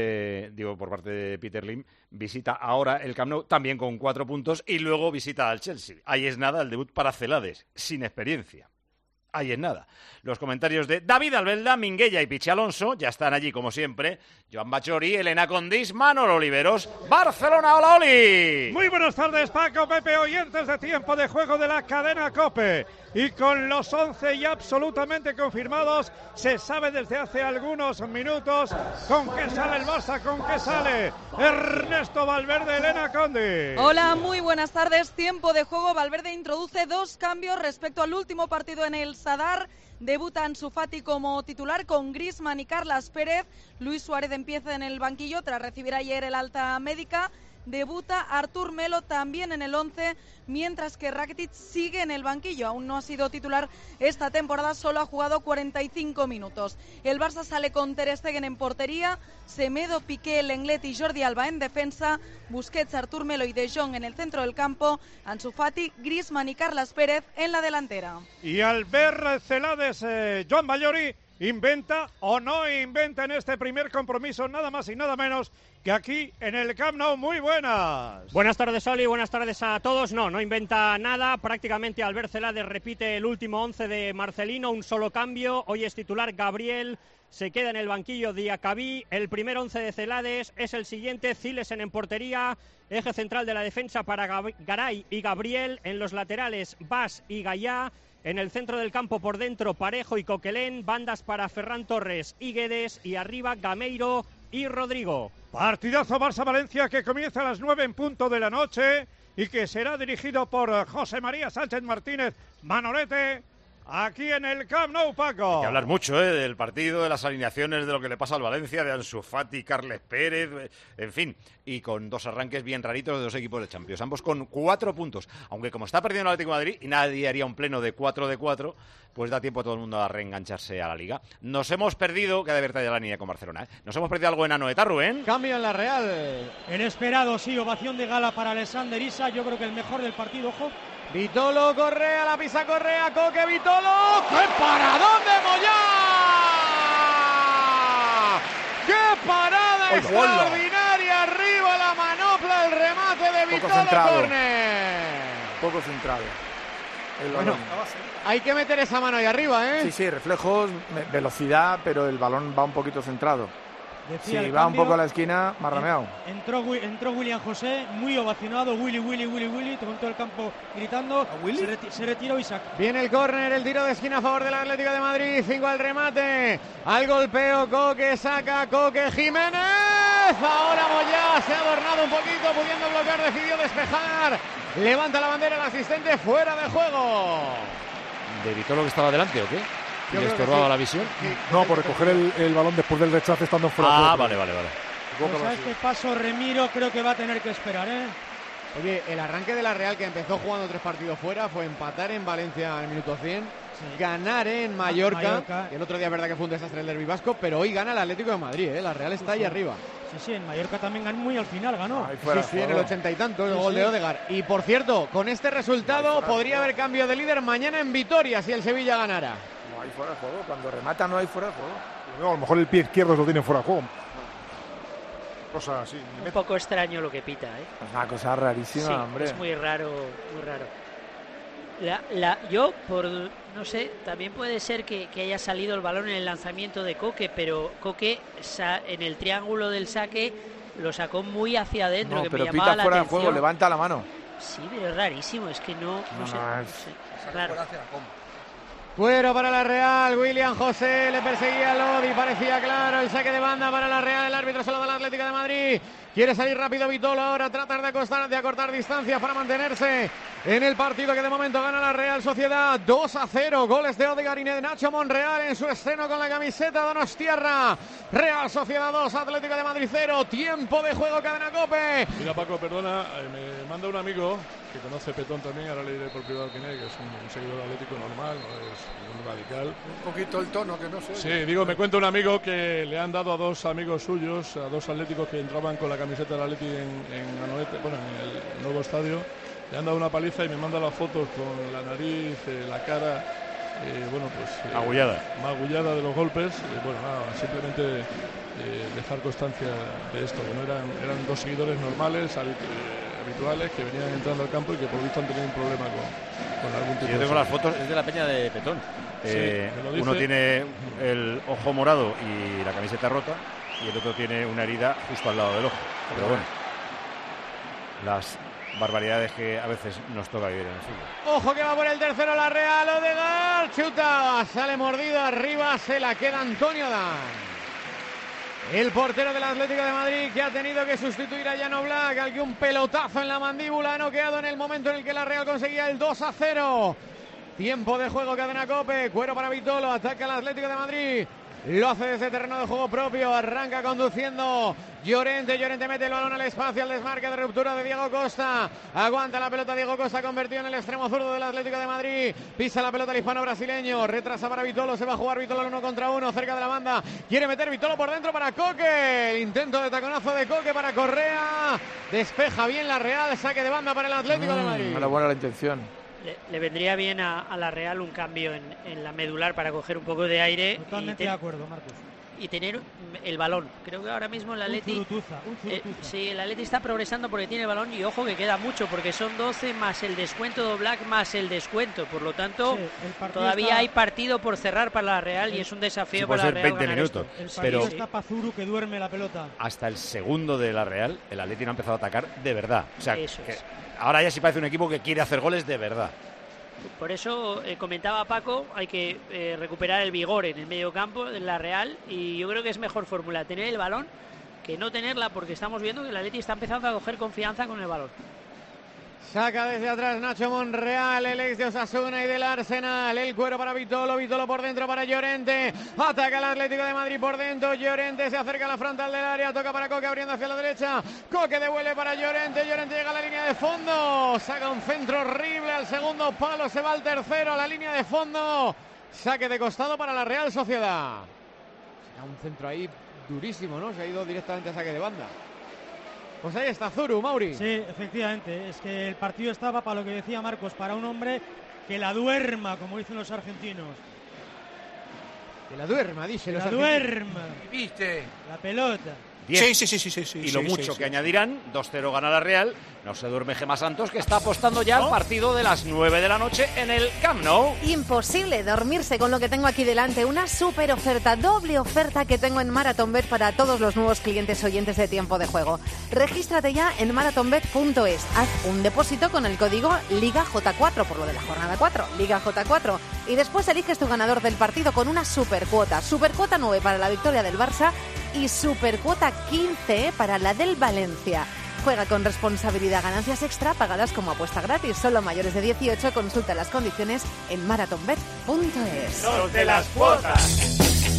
por parte de Peter Lim, visita ahora el Camp Nou también con 4 puntos y luego visita al Chelsea. Ahí es nada el debut para Celades, sin experiencia. Ahí es nada. Los comentarios de David Albelda, Minguella y Pichi Alonso ya están allí como siempre. Joan Bachori, Elena Condis, Manolo Oliveros, Barcelona, hola Oli. Muy buenas tardes, Paco, Pepe, oyentes de tiempo de juego de la cadena COPE. Y con los 11 ya absolutamente confirmados, se sabe desde hace algunos minutos con qué sale el Barça, con qué sale Ernesto Valverde, Elena Condis. Hola, muy buenas tardes. Tiempo de juego. Valverde introduce 2 cambios respecto al último partido en el Sadar. Debuta Ansu Fati como titular con Griezmann y Carlas Pérez. Luis Suárez empieza en el banquillo tras recibir ayer el alta médica. Debuta Artur Melo también en el 11, mientras que Rakitic sigue en el banquillo. Aún no ha sido titular esta temporada, solo ha jugado 45 minutos. El Barça sale con Ter Stegen en portería, Semedo, Piqué, Lenglet y Jordi Alba en defensa, Busquets, Artur Melo y De Jong en el centro del campo, Ansu Fati, Griezmann y Carlas Pérez en la delantera. Y al ver Celades, Joan Bachori inventa o no inventa en este primer compromiso nada más y nada menos que aquí en el Camp Nou. Muy buenas. Buenas tardes, Oli, buenas tardes a todos. No inventa nada, prácticamente Albert Celades repite el último 11 de Marcelino, un solo cambio. Hoy es titular Gabriel, se queda en el banquillo Diacabí. El primer 11 de Celades es el siguiente: Zilesen en portería, eje central de la defensa para Garay y Gabriel, en los laterales Bas y Gallá. En el centro del campo por dentro Parejo y Coquelén, bandas para Ferran Torres y Guedes y arriba Gameiro y Rodrigo. Partidazo Barça-Valencia que comienza a las 9 en punto de la noche y que será dirigido por José María Sánchez Martínez Manolete aquí en el Camp Nou, Paco. Hay que hablar mucho del partido, de las alineaciones, de lo que le pasa al Valencia, de Ansu Fati, Carles Pérez, en fin, y con 2 arranques bien raritos de 2 equipos de Champions, ambos con 4 puntos, aunque como está perdiendo el Atlético de Madrid y nadie haría un pleno de 4, pues da tiempo a todo el mundo a reengancharse a la Liga. Nos hemos perdido, que ha de haber ya la línea con Barcelona, nos hemos perdido algo en Anoeta, Rubén. Cambio en la Real. El esperado, sí, ovación de gala para Alexander Isak, yo creo que el mejor del partido, ojo, Vitolo, Correa, la pisa Correa, Coque, Vitolo. ¡Qué paradón de Moyá! ¡Qué parada extraordinaria! Arriba la manopla, el remate de Vitolo, córner. Poco centrado. Bueno, hay que meter esa mano ahí arriba, ¿eh? Sí, reflejos, velocidad, pero el balón va un poquito centrado. Decía si va un poco a la esquina, marrameado. Entró William José, muy ovacionado, Willy, con todo el campo gritando. Se retiró Isaac. Viene el córner, el tiro de esquina a favor del Atlético de Madrid. 5 al remate, al golpeo, Coque saca, Coque, Jiménez. Ahora Moyá se ha adornado un poquito, pudiendo bloquear, decidió despejar. Levanta la bandera el asistente, fuera de juego. ¿De Vitolo que estaba delante o qué? ¿Y le estorbaba la visión? No, por recoger el balón después del rechace estando fuera de juego. Vale. Pues a este paso Remiro creo que va a tener que esperar, ¿eh? Oye, el arranque de la Real, que empezó jugando 3 partidos fuera, fue empatar en Valencia en el minuto 100, ganar en Mallorca, que el otro día es verdad que fue un desastre el derbi vasco, pero hoy gana el Atlético de Madrid, ¿eh? La Real está ahí arriba. Sí, en Mallorca también ganó muy al final, ganó. Sí, en el 80 y tanto, el gol de Odegaard. Y por cierto, con este resultado podría haber cambio de líder mañana en Vitoria si el Sevilla ganara. No hay fuera de juego, cuando remata no hay fuera de juego. No, a lo mejor el pie izquierdo lo tiene fuera de juego. Cosa así. Un poco extraño lo que pita, ¿eh? Es una cosa rarísima, sí, hombre. Es muy raro, muy raro. Yo, no sé, también puede ser que haya salido el balón en el lanzamiento de Coque, pero Coque en el triángulo del saque lo sacó muy hacia adentro, No, que pero me pita llamaba la fuera de atención. juego, levanta la mano. Sí, pero es rarísimo, es que no sé. Claro. Fuera para la Real, William José, le perseguía a Lodi, parecía claro, el saque de banda para la Real, el árbitro se lo da al Atlético de Madrid, quiere salir rápido Vitolo, ahora tratar de acortar distancias para mantenerse en el partido que de momento gana la Real Sociedad 2-0, goles de Odegaard y de Nacho Monreal en su estreno con la camiseta Donostiarra, Real Sociedad 2, Atlético de Madrid 0, tiempo de juego, Cadena COPE. Mira Paco, perdona, me manda un amigo que conoce Petón también, ahora le diré por privado quién es, que es un seguidor atlético normal, no es un radical. Un poquito el tono, que no sé. Sí, digo, me cuenta un amigo que le han dado a 2 amigos suyos, a 2 atléticos que entraban con la camiseta del Atleti en Anoeta, bueno, en el nuevo estadio, le han dado una paliza y me manda las fotos con la nariz, la cara, magullada de los golpes. Bueno, nada, simplemente dejar constancia de esto, que no eran 2 seguidores normales, habituales, que venían entrando al campo y que por visto han tenido un problema con algún tipo de... Yo tengo las fotos, es de la peña de Petón. Uno tiene el ojo morado y la camiseta rota, y el otro tiene una herida justo al lado del ojo. Pero bueno, las barbaridades que a veces nos toca vivir en el fútbol. Ojo que va por el tercero la Real, Odegaard, chuta, sale mordido arriba, se la queda Antonio Dan. El portero del Atlético de Madrid, que ha tenido que sustituir a Jan Oblak, al que un pelotazo en la mandíbula ha noqueado en el momento en el que la Real conseguía el 2-0. Tiempo de juego, Cadena COPE, cuero para Vitolo, ataca el Atlético de Madrid. Lo hace desde terreno de juego propio, arranca conduciendo Llorente mete el balón al espacio, al desmarque de ruptura de Diego Costa, aguanta la pelota Diego Costa, convertido en el extremo zurdo del Atlético de Madrid, pisa la pelota el hispano-brasileño, retrasa para Vitolo, se va a jugar Vitolo 1 contra 1, cerca de la banda, quiere meter Vitolo por dentro para Coque, el intento de taconazo de Coque para Correa, despeja bien la Real, saque de banda para el Atlético de Madrid. Era buena la intención. Le vendría bien a la Real un cambio en la medular para coger un poco de aire. Totalmente de acuerdo, Marcos. Y tener el balón. Creo que ahora mismo el Atleti... sí, el Atleti está progresando porque tiene el balón y ojo que queda mucho porque son 12 más el descuento de Oblak más el descuento. Por lo tanto, todavía hay partido por cerrar para la Real y es un desafío para la Real. 20 minutos. El partido está Pazuru que duerme la pelota. Hasta el segundo de la Real, el Atleti no ha empezado a atacar de verdad. O sea, ahora ya sí parece un equipo que quiere hacer goles de verdad. Por eso comentaba Paco, hay que recuperar el vigor en el medio campo de la Real y yo creo que es mejor fórmula tener el balón que no tenerla porque estamos viendo que el Atleti está empezando a coger confianza con el balón. Saca desde atrás Nacho Monreal, el ex de Osasuna y del Arsenal. El cuero para Vitolo, Vitolo por dentro para Llorente. Ataca el Atlético de Madrid por dentro. Llorente se acerca a la frontal del área. Toca para Coque abriendo hacia la derecha. Coque devuelve para Llorente. Llorente llega a la línea de fondo. Saca un centro horrible al segundo palo. Se va al tercero a la línea de fondo. Saque de costado para la Real Sociedad. Será un centro ahí durísimo, ¿no? Se ha ido directamente a saque de banda. Pues ahí está Zuru, Mauri. Sí, efectivamente, es que el partido estaba, para lo que decía Marcos, para un hombre que la duerma, como dicen los argentinos. Que la duerma, dice los argentinos. duerma. ¿Viste? La pelota. Sí. Y lo mucho que añadirán, 2-0 gana la Real. No se duerme Gemma Santos, que está apostando ya al partido de las 9 de la noche en el Camp Nou. Imposible dormirse con lo que tengo aquí delante. Una super oferta, doble oferta que tengo en MarathonBet para todos los nuevos clientes oyentes de Tiempo de Juego. Regístrate ya en marathonbet.es. Haz un depósito con el código LIGAJ4, por lo de la jornada 4, LIGAJ4. Y después eliges tu ganador del partido con una supercuota. Supercuota 9 para la victoria del Barça y supercuota 15 para la del Valencia. Juega con responsabilidad. Ganancias extra pagadas como apuesta gratis. Solo mayores de 18. Consulta las condiciones en marathonbet.es. ¡No te las cuotas!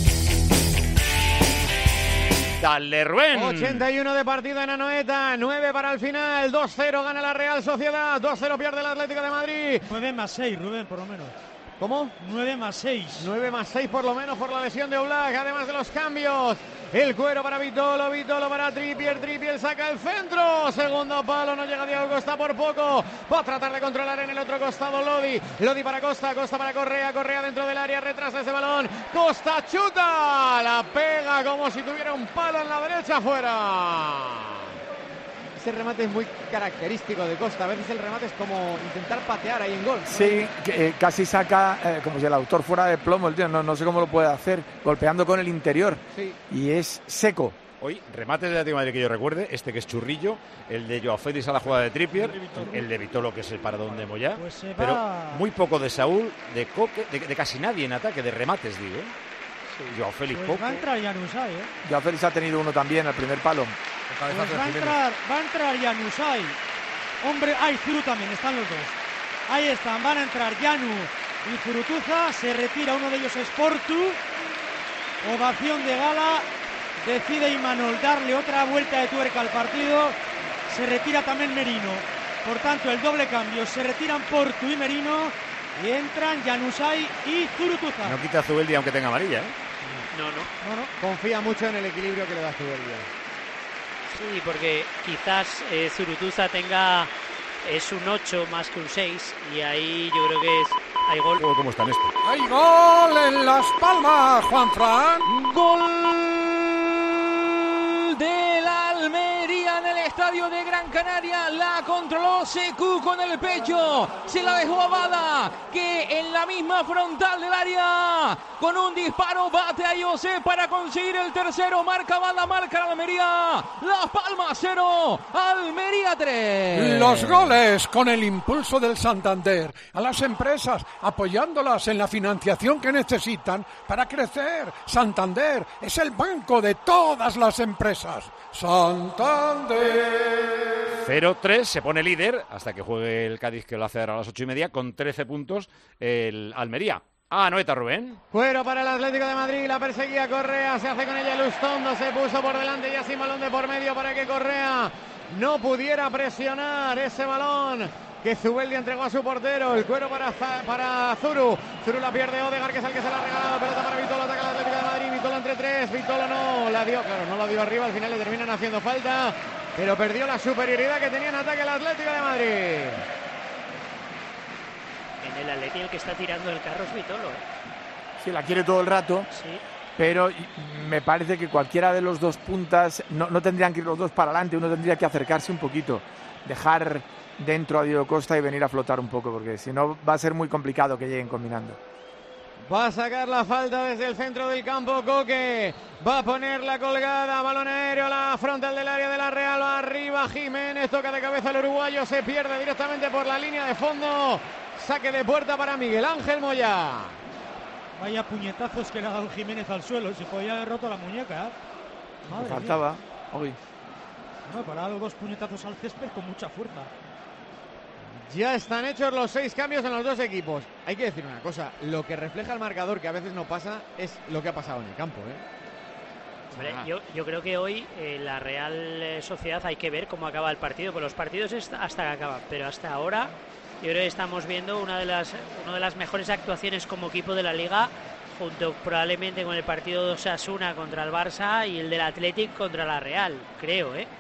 Dale, Rubén. 81 de partido en Anoeta, 9 para el final, 2-0 gana la Real Sociedad, 2-0 pierde el Atlético de Madrid. 9+6, Rubén, por lo menos. ¿Cómo? 9+6. 9+6 por lo menos por la lesión de Oblak, además de los cambios. El cuero para Vitolo, Vitolo para Trippier saca el centro. Segundo palo, no llega Diego Costa por poco. Va a tratar de controlar en el otro costado Lodi para Costa para Correa dentro del área, retrasa ese balón. Costa chuta, la pega como si tuviera un palo en la derecha fuera. Ese remate es muy característico de Costa. A veces el remate es como intentar patear ahí en gol. Sí, casi saca como si el autor fuera de plomo, el tío. No sé cómo lo puede hacer, golpeando con el interior. Sí. Y es seco. Hoy, remates de Atlético de Madrid que yo recuerde, este que es Churrillo, el de Joao Félix a la jugada de Trippier, el de Vitolo que es el paradón de Moyá, pues pero muy poco de Saúl, de Coque, de casi nadie en ataque, de remates, digo. Sí. Joao Félix pues poco. Va a entrar Januzaj, Joao Félix ha tenido uno también al primer palo. Pues va a entrar Januzaj. Hombre, Zuru también, están los dos. Ahí están, van a entrar Janu y Zurutuza. Se retira, uno de ellos es Portu. Ovación de gala. Decide Imanol darle otra vuelta de tuerca al partido. Se retira también Merino. Por tanto, el doble cambio. Se retiran Portu y Merino. Y entran Januzaj y Zurutuza. No quita a Zubeldia aunque tenga amarilla, ¿eh? No. Confía mucho en el equilibrio que le da Zubeldia. Sí, porque quizás Zurutuza es un 8 más que un 6 y ahí yo creo que hay gol. ¿Cómo están estos? ¡Hay gol en Las Palmas, Juanfran! ¡Gol del Almería en el estadio de Gran Canaria! La controló Sekou con el pecho, se la dejó a Bada, que en la misma frontal del área, con un disparo bate a José para conseguir el tercero. Marca Bada, marca la Almería. Las Palmas 0, Almería 3. Los goles con el impulso del Santander a las empresas, apoyándolas en la financiación que necesitan para crecer. Santander es el banco de todas las empresas. Santander. 0-3, se pone líder hasta que juegue el Cádiz, que lo hace ahora a las 8:30, con 13 puntos el Almería. Anoeta, Rubén. Cuero para el Atlético de Madrid, la perseguía Correa, se hace con ella Lustondo, se puso por delante ya sin balón de por medio para que Correa no pudiera presionar ese balón que Zubeldia entregó a su portero. El cuero para Zuru la pierde Odegaard, que es el que se la ha regalado. Pelota para Vitolo, ataca el Atlético de Madrid. Vitolo entre tres, Vitolo no la dio, claro, no la dio arriba. Al final le terminan haciendo falta, pero perdió la superioridad que tenía en ataque el Atlético de Madrid. En el Atlético el que está tirando el carro es Vitolo. Sí, la quiere todo el rato. Sí. Pero me parece que cualquiera de los dos puntas no tendrían que ir los dos para adelante. Uno tendría que acercarse un poquito, dejar dentro a Diego Costa y venir a flotar un poco, porque si no va a ser muy complicado que lleguen combinando. Va a sacar la falta desde el centro del campo Coque, va a poner la colgada, balón aéreo a la frontal del área de la Real, va arriba Jiménez, toca de cabeza el uruguayo, se pierde directamente por la línea de fondo, saque de puerta para Miguel Ángel Moyá. Vaya puñetazos que le ha dado Jiménez al suelo, se podía haber roto la muñeca. Madre faltaba hoy. No, para los dos puñetazos al césped con mucha fuerza. Ya están hechos los 6 cambios en los dos equipos. Hay que decir una cosa, lo que refleja el marcador, que a veces no pasa, es lo que ha pasado en el campo, Hombre, yo creo que hoy la Real Sociedad hay que ver cómo acaba el partido, porque los partidos hasta que acaban, pero hasta ahora yo creo que estamos viendo una de las mejores actuaciones como equipo de la Liga, junto probablemente con el partido de Osasuna contra el Barça y el del Athletic contra la Real, creo,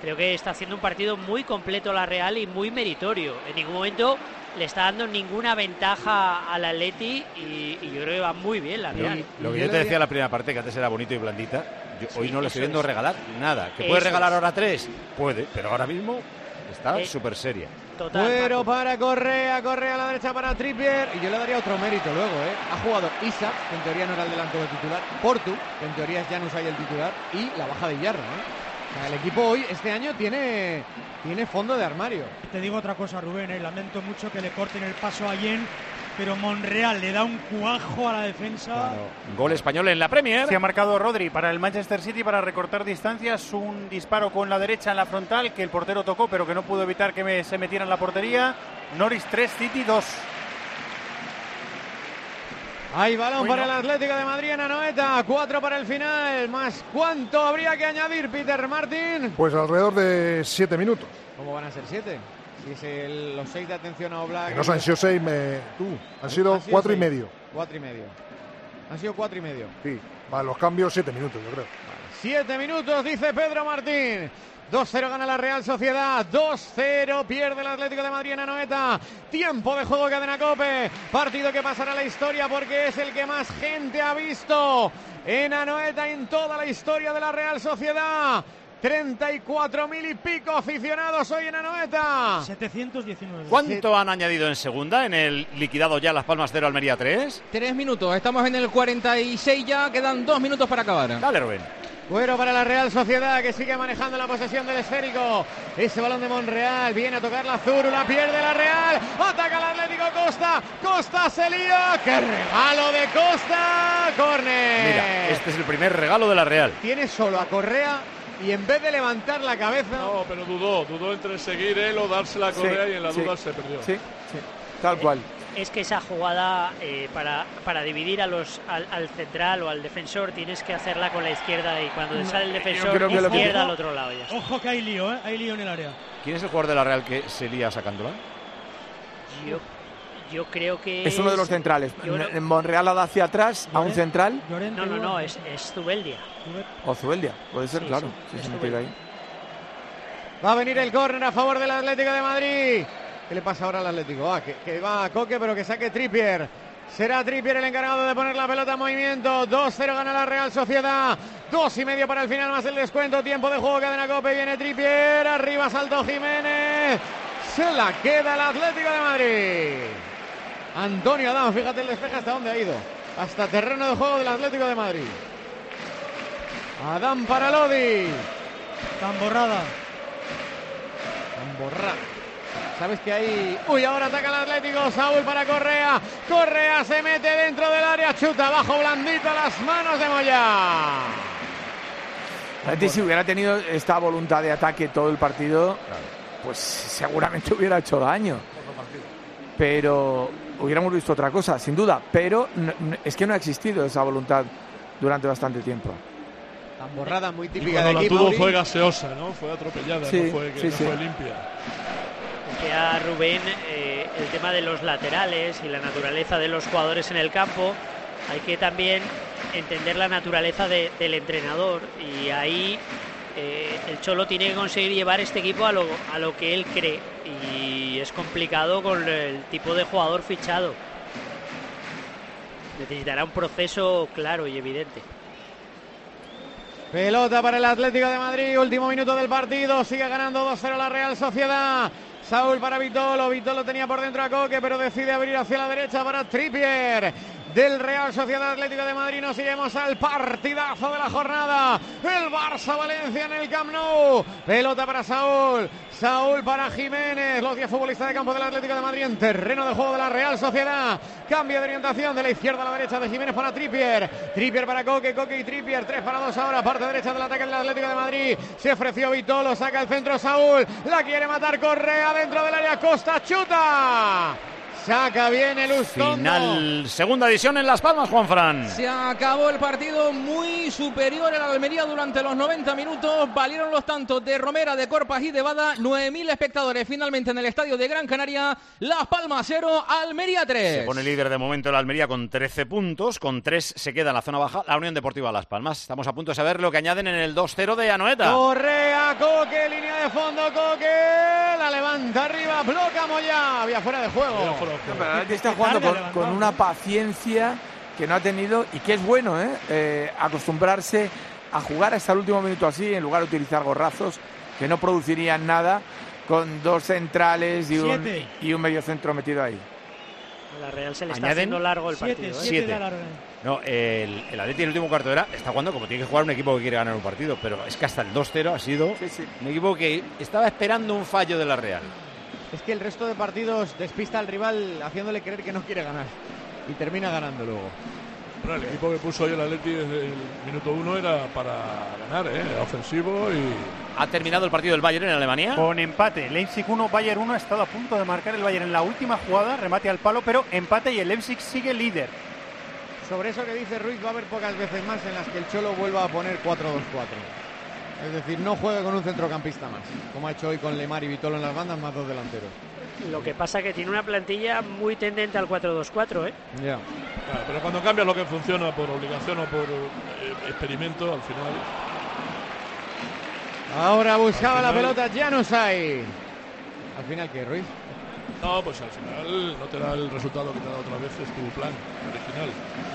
Creo que está haciendo un partido muy completo la Real y muy meritorio. En ningún momento le está dando ninguna ventaja al Atleti y yo creo que va muy bien la Real. Lo que yo te decía en la primera parte, que antes era bonito y blandita, hoy no le estoy viendo regalar nada. ¿Que puede regalar ahora 3? Puede, pero ahora mismo está súper seria. Fuero para Correa, Correa a la derecha para Trippier, y yo le daría otro mérito luego, Ha jugado Isak, que en teoría no era el delantero titular, Portu, que en teoría es Januzaj el titular, y la baja de Yarra, O sea, el equipo hoy, este año, tiene fondo de armario. Te digo otra cosa, Rubén, lamento mucho que le corten el paso a Yen, pero Monreal le da un cuajo a la defensa. Claro. Gol español en la Premier. Se ha marcado Rodri para el Manchester City para recortar distancias. Un disparo con la derecha en la frontal que el portero tocó, pero que no pudo evitar que se metiera en la portería. Norwich 3, City 2. Hay balón para el Atlético de Madrid en Anoeta. 4 para el final. Más, ¿cuánto habría que añadir, Peter Martin? Pues alrededor de 7 minutos. ¿Cómo van a ser 7? Si es los 6 de atención a Oblak. Que no han sido 6, han sido 4 y medio. 4 y medio. Han sido 4 y medio. Sí, para los cambios 7 minutos, yo creo. 7 minutos, dice Pedro Martín. 2-0 gana la Real Sociedad, 2-0 pierde el Atlético de Madrid en Anoeta. Tiempo de juego, Cadena COPE. Partido que pasará a la historia porque es el que más gente ha visto en Anoeta en toda la historia de la Real Sociedad. 34.000 y pico aficionados hoy en Anoeta. 719. ¿Cuánto han añadido en segunda, en el liquidado ya Las Palmas 0, Almería 3? 3 minutos, estamos en el 46 ya, quedan 2 minutos para acabar. Dale, Rubén. Fuero para la Real Sociedad, que sigue manejando la posesión del esférico. Ese balón de Monreal, viene a tocar la Zuru, la pierde la Real. Ataca el Atlético Costa. Costa se lía. ¡Qué regalo de Costa! ¡Córner! Mira, este es el primer regalo de la Real. Tiene solo a Correa y en vez de levantar la cabeza... No, pero dudó entre seguir él o dársela a Correa, y en la duda se perdió. Sí, tal cual. Es que esa jugada para dividir al central o al defensor tienes que hacerla con la izquierda, y cuando sale el defensor izquierda al otro lado. Ya está. Ojo que hay lío, hay lío en el área. ¿Quién es el jugador de la Real que se lía sacándola? Yo creo que es uno de los centrales. Monreal la da hacia atrás a un central. No, es Zubeldia. O Zubeldia, puede ser, claro. Sí, se mete ahí. Va a venir el córner a favor del Atlético de Madrid. ¿Qué le pasa ahora al Atlético? Que va a Coque, pero que saque Trippier. Será Trippier el encargado de poner la pelota en movimiento. 2-0 gana la Real Sociedad. 2:30 para el final, más el descuento. Tiempo de juego, Cadena COPE. Viene Trippier. Arriba saltó Jiménez. Se la queda el Atlético de Madrid. Antonio Adán, fíjate el despeje hasta dónde ha ido. Hasta terreno de juego del Atlético de Madrid. Adán para Lodi. Tamborrada. ¿Sabes que hay? Uy, ahora ataca el Atlético. Saúl para Correa. Correa se mete dentro del área. Chuta abajo, blandito, las manos de Moyá. Atlético, si hubiera tenido esta voluntad de ataque todo el partido, pues seguramente hubiera hecho daño. Pero hubiéramos visto otra cosa, sin duda. Pero es que no ha existido esa voluntad durante bastante tiempo. Tamborrada muy típica de equipo. La tuvo fue gaseosa, ¿no? Fue atropellada, no fue limpia. Decía Rubén, el tema de los laterales y la naturaleza de los jugadores en el campo. Hay que también entender la naturaleza del entrenador, y ahí el Cholo tiene que conseguir llevar este equipo a lo que él cree, y es complicado con el tipo de jugador fichado. Necesitará un proceso claro y evidente. Pelota para el Atlético de Madrid, último minuto del partido, sigue ganando 2-0 la Real Sociedad. Saúl para Vitolo tenía por dentro a Coque, pero decide abrir hacia la derecha para Trippier. Del Real Sociedad Atlético de Madrid nos iremos al partidazo de la jornada. El Barça-Valencia en el Camp Nou. Pelota para Saúl. Saúl para Jiménez. Los 10 futbolistas de campo del Atlético de Madrid en terreno de juego de la Real Sociedad. Cambio de orientación de la izquierda a la derecha de Jiménez para Trippier. Trippier para Coque. Coque y Trippier. 3-2 ahora. Parte derecha del ataque del Atlético de Madrid. Se ofreció Vitolo. Saca el centro Saúl. La quiere matar Correa dentro del área. Costa chuta. Saca bien el Ustondo. Final, segunda división en Las Palmas, Juanfran. Se acabó el partido muy superior el Almería durante los 90 minutos. Valieron los tantos de Romera, de Corpas y de Bada. 9.000 espectadores finalmente en el estadio de Gran Canaria. Las Palmas 0, Almería 3. Se pone líder de momento el Almería con 13 puntos. Con 3 se queda en la zona baja la Unión Deportiva Las Palmas. Estamos a punto de saber lo que añaden en el 2-0 de Anoeta. Correa, Coque, línea de fondo, Coque. La levanta arriba, bloca Moyá. Había fuera de juego. Está jugando con una paciencia que no ha tenido y que es bueno, acostumbrarse a jugar hasta el último minuto así, en lugar de utilizar gorrazos que no producirían nada, con dos centrales y un mediocentro metido ahí. La Real se le está haciendo largo el partido. 7. No, el Atleti en el último cuarto de hora está jugando como tiene que jugar un equipo que quiere ganar un partido, pero es que hasta el 2-0 ha sido un equipo que estaba esperando un fallo de la Real. Es que el resto de partidos despista al rival haciéndole creer que no quiere ganar y termina ganando luego. Bueno, el equipo que puso hoy el Atleti desde el minuto 1 era para ganar, era ofensivo y... ¿Ha terminado el partido del Bayern en Alemania? Con empate, Leipzig 1, Bayern 1, ha estado a punto de marcar el Bayern en la última jugada, remate al palo, pero empate y el Leipzig sigue líder. Sobre eso que dice Ruiz, va a haber pocas veces más en las que el Cholo vuelva a poner 4-2-4. Es decir, no juegue con un centrocampista más, como ha hecho hoy con Lemar y Vitolo en las bandas, más 2 delanteros. Lo que pasa que tiene una plantilla muy tendente al 4-2-4, Ya. Claro, pero cuando cambias lo que funciona por obligación o por experimento, al final... Ahora buscaba la pelota Januzaj. ¿Al final qué, Ruiz? No, pues al final no te da el resultado que te da otras veces tu plan original.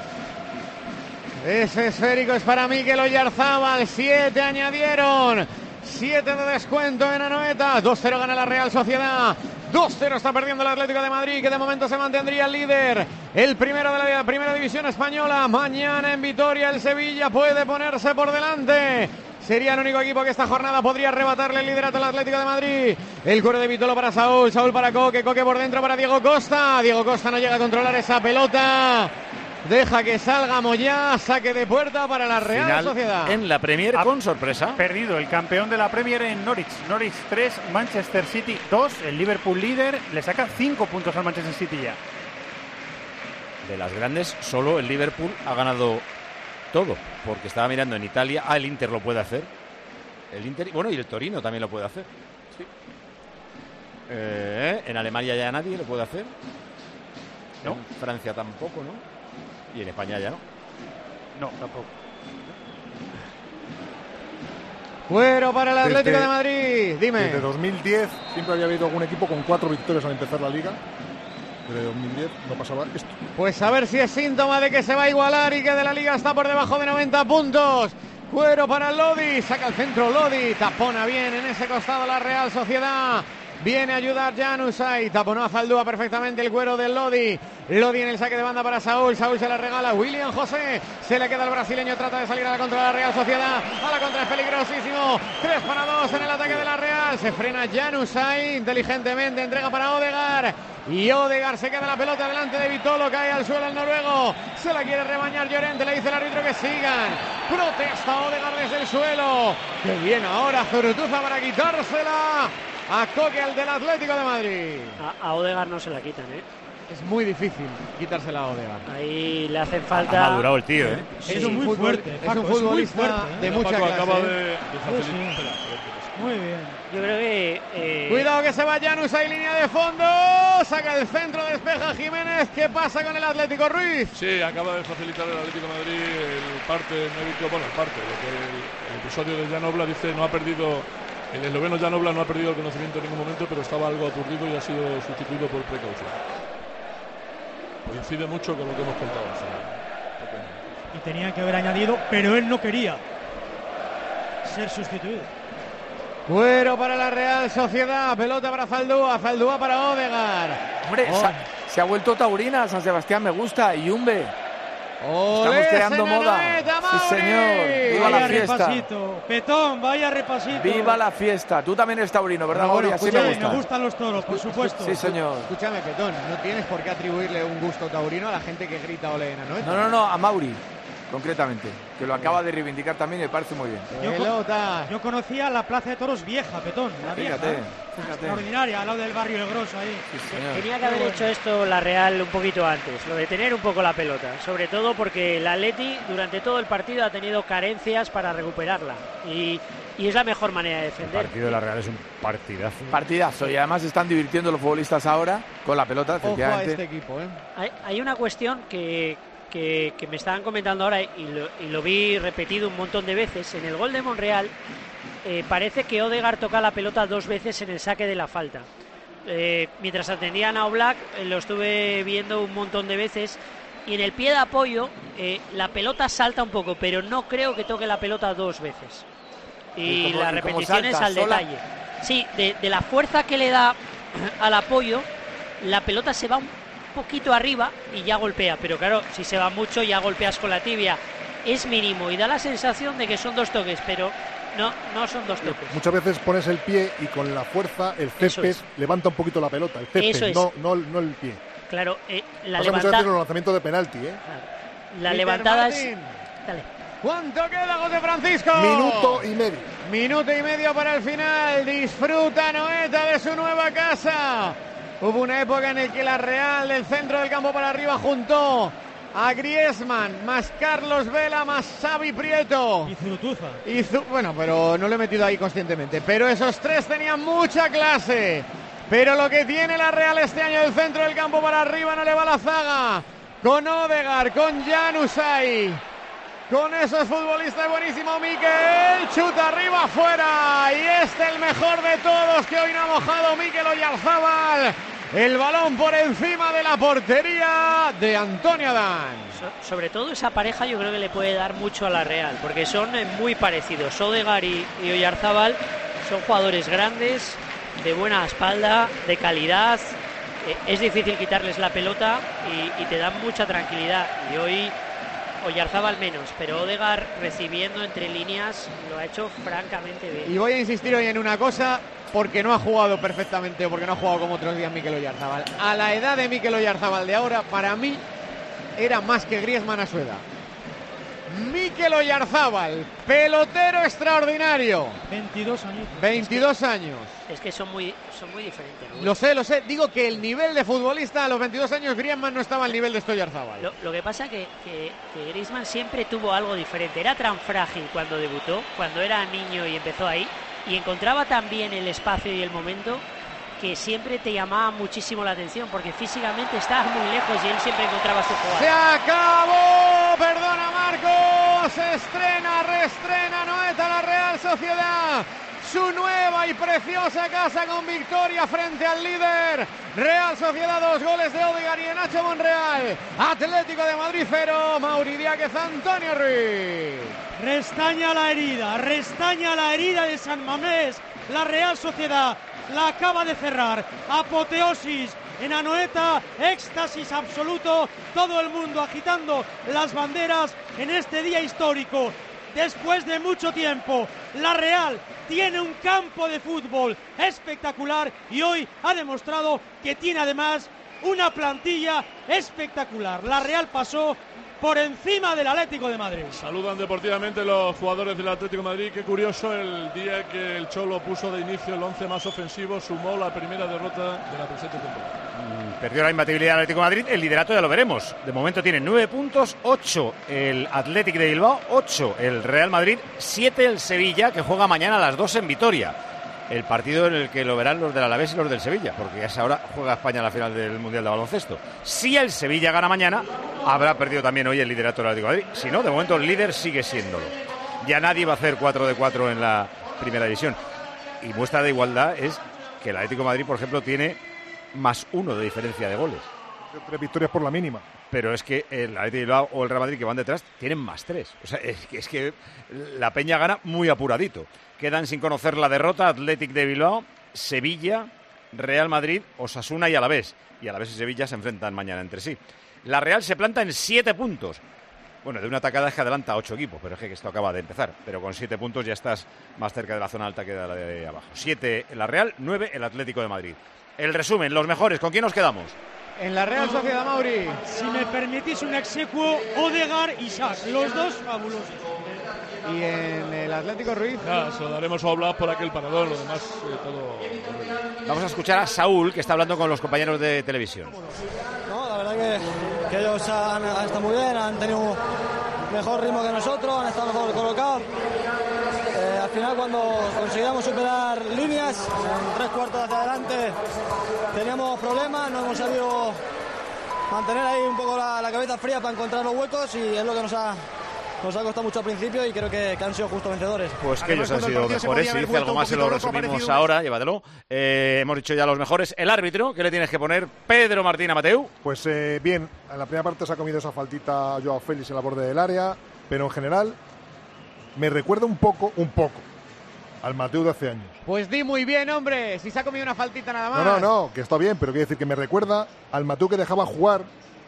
Ese esférico es para Mikel Oyarzábal. 7 añadieron. 7 de descuento en Anoeta. 2-0 gana la Real Sociedad. 2-0 está perdiendo el Atlético de Madrid, que de momento se mantendría el líder. El primero de la primera división española. Mañana en Vitoria el Sevilla puede ponerse por delante. Sería el único equipo que esta jornada podría arrebatarle el liderato al Atlético de Madrid. El cuero de Vitolo para Saúl, Saúl para Coque, Coque por dentro para Diego Costa. Diego Costa no llega a controlar esa pelota. Deja que salga Moyá, saque de puerta para la Real Final Sociedad. En la Premier con sorpresa. Perdido el campeón de la Premier en Norwich. Norwich 3, Manchester City 2. El Liverpool líder le saca 5 puntos al Manchester City ya. De las grandes, solo el Liverpool ha ganado todo, porque estaba mirando en Italia. El Inter lo puede hacer. El Inter, bueno, y el Torino también lo puede hacer. Sí. En Alemania ya nadie lo puede hacer. No. En Francia tampoco, ¿no? Y en España ya no. No, tampoco. Cuero para el Atlético de Madrid. Dime. Desde 2010 siempre había habido algún equipo con 4 victorias al empezar la liga. Desde 2010 no pasaba esto. Pues a ver si es síntoma de que se va a igualar y que de la liga está por debajo de 90 puntos. Cuero para Lodi. Saca el centro Lodi. Tapona bien en ese costado la Real Sociedad. Viene a ayudar Januzaj, taponó a Zaldúa perfectamente el cuero del Lodi. Lodi en el saque de banda para Saúl, Saúl se la regala, William José, se le queda el brasileño, trata de salir a la contra de la Real Sociedad, a la contra es peligrosísimo, 3-2 en el ataque de la Real, se frena Januzaj, inteligentemente entrega para Odegaard, y Odegaard se queda la pelota delante de Vitolo, cae al suelo el noruego, se la quiere rebañar Llorente, le dice el árbitro que sigan, protesta Odegaard desde el suelo, que bien ahora Zurutuza para quitársela a Coque, al del Atlético de Madrid. A Odegaard no se la quitan, Es muy difícil quitársela a Odegaard. Ahí le hacen falta... Ha madurado el tío, Sí, es muy fuerte. Es un futbolista de mucha clase. Acaba de Muy bien. Yo creo que... Cuidado que se va Januzaj, línea de fondo. Saca el centro, despeja Jiménez. ¿Qué pasa con el Atlético, Ruiz? Sí, acaba de facilitar el Atlético de Madrid el parte médico. Bueno, el parte. Lo que el episodio de Jan Oblak dice, no ha perdido... El esloveno Jan Oblak no ha perdido el conocimiento en ningún momento, pero estaba algo aturdido y ha sido sustituido por precaución. Coincide mucho con lo que hemos contado. Y tenía que haber añadido, pero él no quería ser sustituido. Cuero para la Real Sociedad, pelota para Zaldúa, Zaldúa para Odegaard. Hombre, se ha vuelto taurina, San Sebastián me gusta, y Yumbe. Estamos creando moda. Sí, señor. Viva la fiesta. Repasito. Petón, vaya repasito. Viva la fiesta. Tú también eres taurino, ¿verdad, Gori? Así me gusta. Me gustan los toros, por supuesto. Sí, señor. Escúchame, Petón, no tienes por qué atribuirle un gusto taurino a la gente que grita ole en Anoeta. No, a Mauri. concretamente, que lo acaba de reivindicar también y me parece muy bien. Yo conocía la Plaza de Toros vieja, Petón, la vieja. Fíjate. Extraordinaria, al lado del barrio El Grosso ahí. Tenía que haber hecho esto la Real un poquito antes, lo de tener un poco la pelota, sobre todo porque el Atleti durante todo el partido ha tenido carencias para recuperarla y es la mejor manera de defender. El partido de la Real es un partidazo. Partidazo, y además están divirtiendo los futbolistas ahora con la pelota, efectivamente. Ojo a este equipo, ¿eh? Hay una cuestión que me estaban comentando ahora y lo vi repetido un montón de veces. En el gol de Monreal parece que Ødegaard toca la pelota 2 veces en el saque de la falta. Mientras atendían a Oblak, lo estuve viendo un montón de veces y en el pie de apoyo la pelota salta un poco, pero no creo que toque la pelota 2 veces. Y la repetición es al detalle. Sí, de la fuerza que le da al apoyo, la pelota se va un poquito arriba y ya golpea, pero claro, si se va mucho ya golpeas con la tibia. Es mínimo y da la sensación de que son 2 toques, pero no son 2 toques. Muchas veces pones el pie y con la fuerza el césped levanta un poquito la pelota, el césped, no el pie. Claro, la levantada. Muchas veces en los lanzamientos de penalti, ¿eh? Claro. La levantada es... Dale. ¿Cuánto queda, José Francisco? Minuto y medio para el final. Disfruta Anoeta de su nueva casa. Hubo una época en la que la Real del centro del campo para arriba juntó a Griezmann, más Carlos Vela, más Xavi Prieto. Y Zurutuza. Bueno, pero no lo he metido ahí conscientemente. Pero esos 3 tenían mucha clase. Pero lo que tiene la Real este año del centro del campo para arriba no le va la zaga. Con Ødegaard, con Januzaj, con esos futbolistas buenísimo. Mikel chuta arriba, afuera. Y el mejor de todos que hoy no ha mojado, Mikel Oyarzábal. El balón por encima de la portería de Antonio Adán. Sobre todo esa pareja yo creo que le puede dar mucho a la Real, porque son muy parecidos. Ødegaard y Oyarzábal son jugadores grandes, de buena espalda, de calidad. Es difícil quitarles la pelota y te dan mucha tranquilidad. Y hoy Oyarzábal menos, pero Ødegaard recibiendo entre líneas lo ha hecho francamente bien. Y voy a insistir hoy en una cosa, porque no ha jugado perfectamente o porque no ha jugado como otros días Mikel Oyarzábal. A la edad de Mikel Oyarzábal de ahora, para mí, era más que Griezmann a su edad. Mikel Oyarzábal, pelotero extraordinario. 22 años. Es que son muy diferentes. Lo sé. Digo que el nivel de futbolista a los 22 años, Griezmann no estaba al nivel de Oyarzábal. Lo que pasa que Griezmann siempre tuvo algo diferente. Era tan frágil cuando debutó, cuando era niño y empezó ahí, y encontraba también el espacio y el momento que siempre te llamaba muchísimo la atención, porque físicamente estabas muy lejos y él siempre encontraba su jugada. ¡Se acabó! Perdona, Marcos. Reestrena Anoeta la Real Sociedad. Su nueva y preciosa casa con victoria frente al líder. Real Sociedad 2 goles de Ødegaard y Nacho Monreal. Atlético de Madrid 0. Mauri Díaz, Antonio Ruiz. Restaña la herida de San Mamés. La Real Sociedad la acaba de cerrar. Apoteosis en Anoeta, éxtasis absoluto, todo el mundo agitando las banderas en este día histórico. Después de mucho tiempo, la Real tiene un campo de fútbol espectacular y hoy ha demostrado que tiene además una plantilla espectacular. La Real pasó por encima del Atlético de Madrid. Saludan deportivamente los jugadores del Atlético de Madrid. Qué curioso, el día que el Cholo puso de inicio el 11 más ofensivo, sumó la primera derrota de la presente temporada. Perdió la imbatibilidad del Atlético de Madrid, el liderato ya lo veremos. De momento tiene 9 puntos, 8 el Athletic de Bilbao, 8 el Real Madrid, 7 el Sevilla, que juega mañana a las 2 en Vitoria. El partido en el que lo verán los del Alavés y los del Sevilla, porque ya es ahora juega España a la final del Mundial de Baloncesto. Si el Sevilla gana mañana, habrá perdido también hoy el liderato del Atlético de Madrid. Si no, de momento el líder sigue siéndolo. Ya nadie va a hacer 4 de 4 en la primera división. Y muestra de igualdad es que el Atlético de Madrid, por ejemplo, tiene +1 de diferencia de goles. 3 victorias por la mínima. Pero es que el Atlético de Bilbao o el Real Madrid, que van detrás, tienen +3. O sea, es que la Peña gana muy apuradito. Quedan sin conocer la derrota Athletic de Bilbao, Sevilla, Real Madrid, Osasuna y Alavés. Y Alavés y Sevilla se enfrentan mañana entre sí. La Real se planta en 7 puntos. Bueno, de una atacada es que adelanta 8 equipos, pero es que esto acaba de empezar. Pero con 7 puntos ya estás más cerca de la zona alta que de la de abajo. 7 la Real, 9 el Atlético de Madrid. El resumen, los mejores, ¿con quién nos quedamos? En la Real Sociedad, Mauri. Si me permitís un exequo, Odegaard y Isaac, los dos fabulosos. Y en el Atlético Ruiz. Ya, se lo daremos a Oblak por aquel parador, lo demás todo. Vamos a escuchar a Saúl, que está hablando con los compañeros de televisión. No, la verdad que ellos han estado muy bien, han tenido un mejor ritmo que nosotros, han estado mejor colocados. Al final, cuando conseguíamos superar líneas, en 3/4 hacia adelante teníamos problemas, no hemos sabido mantener ahí un poco la cabeza fría para encontrar los huecos, y es lo que nos ha costado mucho al principio, y creo que han sido justo vencedores. Pues que ellos han sido mejores. Si dice algo más, se lo resumimos ahora. Llévatelo. Hemos dicho ya los mejores. El árbitro, ¿qué le tienes que poner? Pedro Martín a Mateu. Pues bien, en la primera parte se ha comido esa faltita Joao Félix en la borde del área, pero en general me recuerda un poco al Mateu de hace años. Pues di muy bien, hombre. Si se ha comido una faltita nada más. No, que está bien, pero quiero decir que me recuerda al Mateu que dejaba jugar,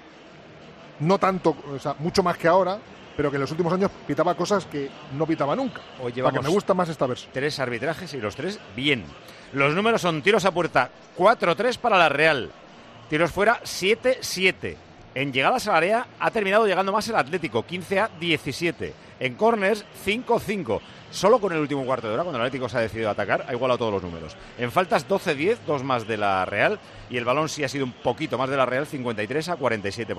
no tanto, o sea, mucho más que ahora, pero que en los últimos años pitaba cosas que no pitaba nunca. Hoy para que me gusta más esta versión. 3 arbitrajes y los 3 bien. Los números son tiros a puerta 4-3 para la Real. Tiros fuera 7-7. En llegadas al área ha terminado llegando más el Atlético, 15-17. En corners, 5-5. Solo con el último cuarto de hora, cuando el Atlético se ha decidido atacar, ha igualado todos los números. En faltas, 12-10, 2 más de la Real. Y el balón sí ha sido un poquito más de la Real, 53-47%.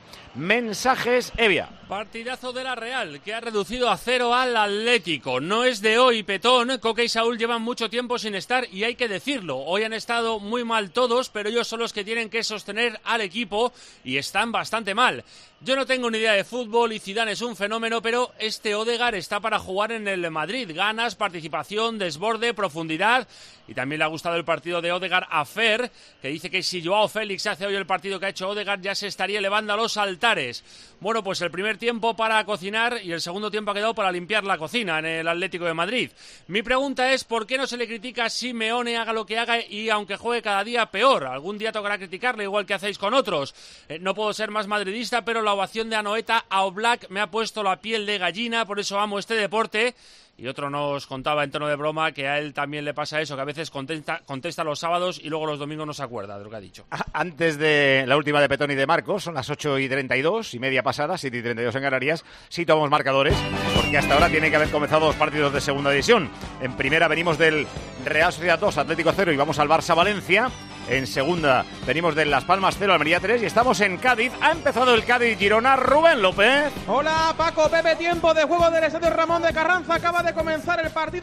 Mensajes, Evia. Partidazo de la Real, que ha reducido a 0 al Atlético. No es de hoy, Petón. Coque y Saúl llevan mucho tiempo sin estar, y hay que decirlo. Hoy han estado muy mal todos, pero ellos son los que tienen que sostener al equipo, y están bastante mal. Yo no tengo ni idea de fútbol y Zidane es un fenómeno, pero este Odegaard está para jugar en el Madrid. Ganas, participación, desborde, profundidad. Y también le ha gustado el partido de Odegaard a Fer, que dice que si Joao Félix hace hoy el partido que ha hecho Odegaard, ya se estaría elevando a los altares. Bueno, pues el primer tiempo para cocinar y el segundo tiempo ha quedado para limpiar la cocina en el Atlético de Madrid. Mi pregunta es, ¿por qué no se le critica a Simeone, haga lo que haga y aunque juegue cada día peor? Algún día tocará criticarle, igual que hacéis con otros. No puedo ser más madridista, pero la ovación de Anoeta a Oblak me ha puesto la piel de gallina, por eso amo este deporte. Y otro nos contaba en tono de broma que a él también le pasa eso, que a veces contesta los sábados y luego los domingos no se acuerda de lo que ha dicho. Antes de la última de Petón y de Marcos, son las 8:32 y media pasadas, 7:32 en Canarias. Sí tomamos marcadores, porque hasta ahora tiene que haber comenzado los partidos de segunda división. En primera venimos del Real Sociedad 2, Atlético 0 y vamos al Barça Valencia. En segunda venimos del Las Palmas 0, Almería 3 y estamos en Cádiz. Ha empezado el Cádiz-Girona. Rubén López. Hola Paco, Pepe, tiempo de juego del estadio Ramón de Carranza. Acaba de comenzar el partido,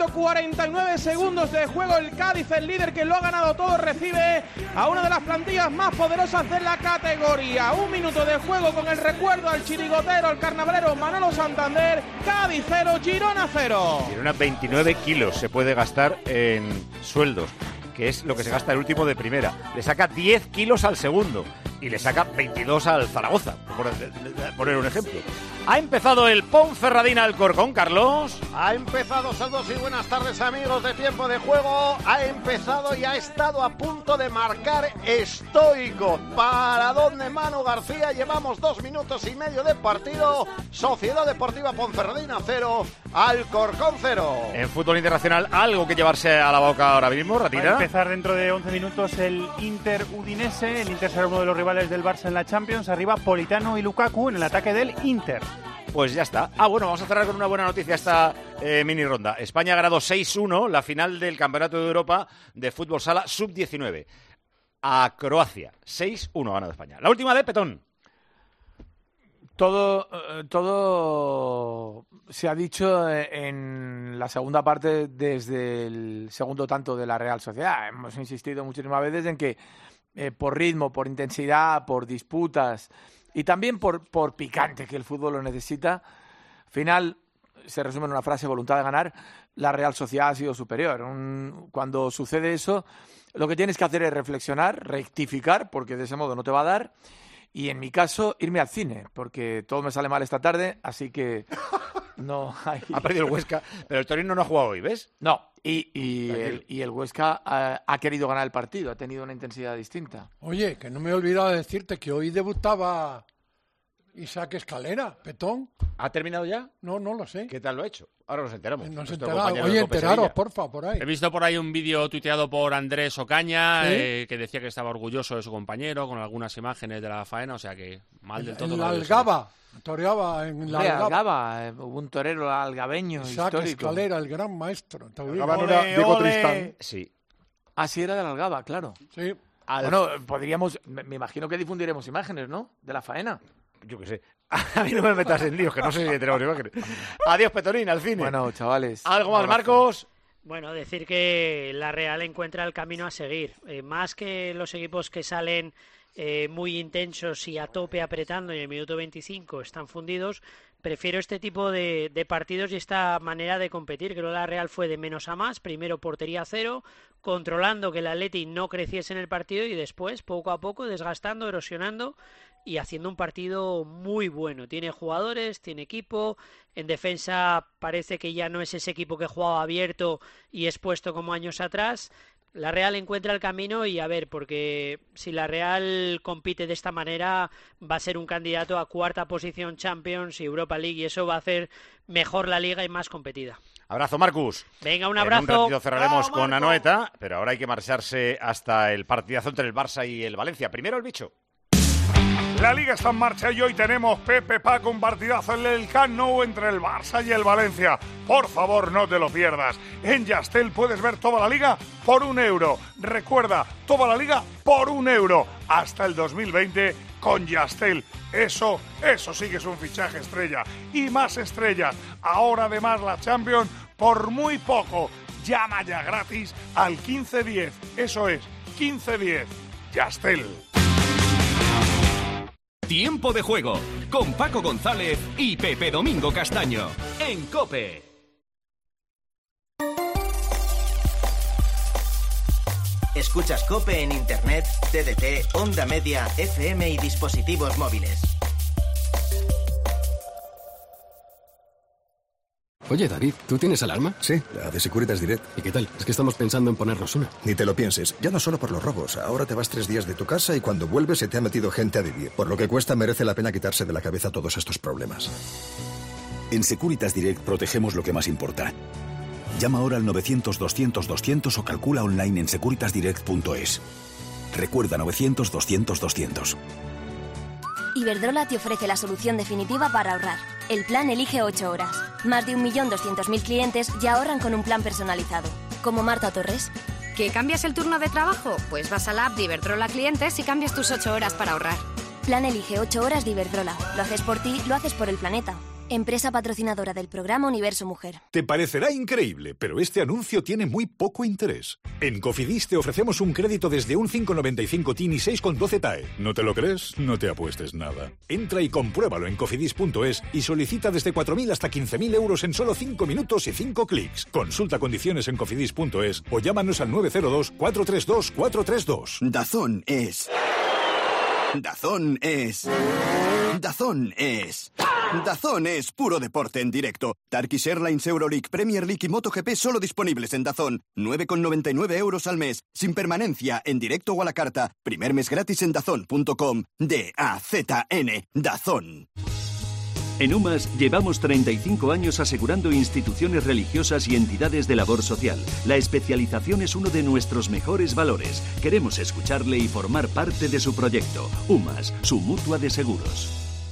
49 segundos de juego. El Cádiz, el líder que lo ha ganado todo, recibe a una de las plantillas más poderosas de la categoría. 1 minuto de juego con el recuerdo al chirigotero, al carnavalero Manolo Santander. Cádiz 0, Girona 0. Girona 29 kilos se puede gastar en sueldos, que es lo que se gasta el último de primera. Le saca 10 kilos al segundo y le saca 22 al Zaragoza, por poner un ejemplo. Ha empezado el Ponferradina Alcorcón, Carlos. Ha empezado, saludos y buenas tardes amigos de Tiempo de Juego. Ha empezado y ha estado a punto de marcar Stoico. Para donde Manu García, llevamos 2 minutos y medio de partido. Sociedad Deportiva Ponferradina 0, Alcorcón 0. En fútbol internacional, algo que llevarse a la boca ahora mismo, Ratira. Va a empezar dentro de 11 minutos el Inter Udinese. El Inter será uno de los rivales del Barça en la Champions. Arriba Politano y Lukaku en el ataque del Inter. Pues ya está. Bueno, vamos a cerrar con una buena noticia esta mini ronda. España ha ganado 6-1 la final del Campeonato de Europa de Fútbol Sala Sub-19 a Croacia. 6-1 ha ganado España. La última de Petón. Todo se ha dicho en la segunda parte desde el segundo tanto de la Real Sociedad. Hemos insistido muchísimas veces en que por ritmo, por intensidad, por disputas y también por picante, que el fútbol lo necesita, al final se resume en una frase: voluntad de ganar. La Real Sociedad ha sido superior. Cuando sucede eso, lo que tienes que hacer es reflexionar, rectificar, porque de ese modo no te va a dar. Y en mi caso, irme al cine, porque todo me sale mal esta tarde, así que no hay... Ha perdido el Huesca, pero el Torino no ha jugado hoy, ¿ves? No, y el Huesca ha querido ganar el partido, ha tenido una intensidad distinta. Oye, que no me he olvidado de decirte que hoy debutaba Isaac Escalera, Petón. ¿Ha terminado ya? No lo sé. ¿Qué tal lo ha hecho? Ahora nos enteramos. Nos enteramos. Oye, enteraros, porfa, por ahí. He visto por ahí un vídeo tuiteado por Andrés Ocaña, ¿Sí? que decía que estaba orgulloso de su compañero, con algunas imágenes de la faena, o sea que mal del todo. En la Algaba, toreaba en la Algaba. Hubo un torero algabeño Isaac histórico. Escalera, el gran maestro. Algaba no era Diego Tristán. Sí. Ah, sí, era de la Algaba, claro. Sí. Bueno, podríamos, me imagino que difundiremos imágenes, ¿no? De la faena. Yo qué sé. A mí no me metas en líos, que no sé si tenemos imágenes. Adiós, Petorín, al cine. Bueno, chavales. ¿Algo más, Marcos? Bueno, decir que la Real encuentra el camino a seguir. Más que los equipos que salen muy intensos y a tope apretando y en el minuto 25 están fundidos, prefiero este tipo de partidos y esta manera de competir. Creo que la Real fue de menos a más. Primero portería cero, controlando que el Atleti no creciese en el partido y después, poco a poco, desgastando, erosionando y haciendo un partido muy bueno. Tiene jugadores, tiene equipo. En defensa parece que ya no es ese equipo que jugaba abierto y expuesto como años atrás. La Real encuentra el camino y a ver, porque si la Real compite de esta manera va a ser un candidato a cuarta posición Champions y Europa League y eso va a hacer mejor la Liga y más competida. Abrazo, Marcus. Venga, un abrazo. En un ratito cerraremos con Anoeta, pero ahora hay que marcharse hasta el partidazo entre el Barça y el Valencia. Primero el bicho. La Liga está en marcha y hoy tenemos Pepe Paco, un partidazo en el Camp Nou entre el Barça y el Valencia. Por favor, no te lo pierdas. En Yastel puedes ver toda la Liga por €1. Recuerda, toda la Liga por €1. Hasta el 2020 con Yastel. Eso sí que es un fichaje estrella. Y más estrellas. Ahora además la Champions por muy poco. Llama ya gratis al 1510. Eso es, 1510. Yastel. Tiempo de juego con Paco González y Pepe Domingo Castaño en COPE. Escuchas COPE en Internet, TDT, Onda Media, FM y dispositivos móviles. Oye, David, ¿tú tienes alarma? Sí, la de Securitas Direct. ¿Y qué tal? Es que estamos pensando en ponernos una. Ni te lo pienses, ya no solo por los robos. Ahora te vas 3 días de tu casa y cuando vuelves se te ha metido gente a vivir. Por lo que cuesta, merece la pena quitarse de la cabeza todos estos problemas. En Securitas Direct protegemos lo que más importa. Llama ahora al 900-200-200 o calcula online en securitasdirect.es. Recuerda 900-200-200. Iberdrola te ofrece la solución definitiva para ahorrar. El plan Elige 8 horas. Más de 1.200.000 clientes ya ahorran con un plan personalizado. Como Marta Torres. ¿Que cambias el turno de trabajo? Pues vas a la app de Iberdrola Clientes y cambias tus 8 horas para ahorrar. Plan Elige 8 horas de Iberdrola. Lo haces por ti, lo haces por el planeta. Empresa patrocinadora del programa Universo Mujer. Te parecerá increíble, pero este anuncio tiene muy poco interés. En Cofidis te ofrecemos un crédito desde un 5,95 TIN y 6,12 TAE. ¿No te lo crees? No te apuestes nada. Entra y compruébalo en cofidis.es y solicita desde 4.000 hasta 15.000 euros en solo 5 minutos y 5 clics. Consulta condiciones en cofidis.es o llámanos al 902-432-432. Dazón es... Dazón es... Dazón es... Dazón es puro deporte en directo. Turkish Airlines, Euroleague, Premier League y MotoGP solo disponibles en Dazón. 9,99 euros al mes. Sin permanencia, en directo o a la carta. Primer mes gratis en dazón.com. D-A-Z-N. Dazón. En UMAS llevamos 35 años asegurando instituciones religiosas y entidades de labor social. La especialización es uno de nuestros mejores valores. Queremos escucharle y formar parte de su proyecto. UMAS, su mutua de seguros.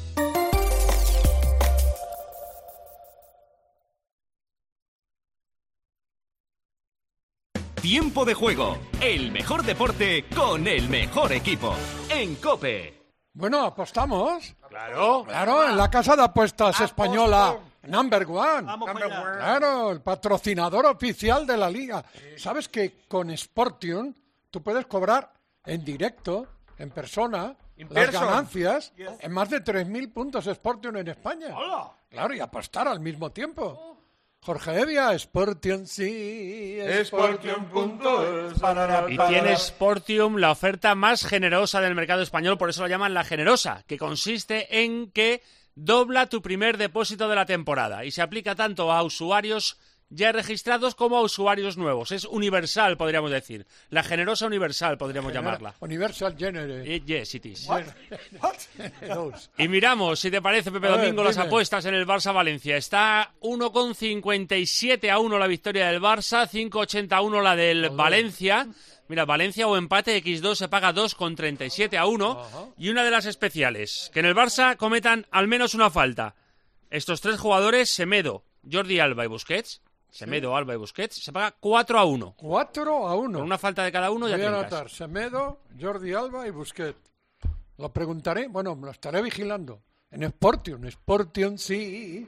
Tiempo de juego, el mejor deporte con el mejor equipo. En COPE. Bueno, ¿apostamos? Claro. Claro, en la casa de apuestas española Number One. Claro, el patrocinador oficial de la Liga. ¿Sabes que con Sportium tú puedes cobrar en directo, en persona, las ganancias en más de 3.000 puntos Sportium en España? Claro, y apostar al mismo tiempo. Jorge Evia, Sportium, sí, Sportium.es. Y tiene Sportium la oferta más generosa del mercado español, por eso lo llaman la generosa, que consiste en que dobla tu primer depósito de la temporada y se aplica tanto a usuarios ya registrados como usuarios nuevos. Es universal, podríamos decir. La generosa universal, podríamos llamarla. Universal Generate. Yes, it is. Y miramos, si te parece, Pepe Domingo, las apuestas en el Barça-Valencia. Está 1,57-1 la victoria del Barça, 5,81 la del Valencia. Mira, Valencia o empate X2 se paga 2,37-1. Y una de las especiales, que en el Barça cometan al menos una falta. Estos tres jugadores, Semedo, Jordi Alba y Busquets, Semedo, Alba y Busquets, se paga 4-1. 4-1. Con una falta de cada uno ya voy a trincas. anotar Semedo, Jordi Alba y Busquets. Lo preguntaré, bueno, me lo estaré vigilando. En Sportium, sí.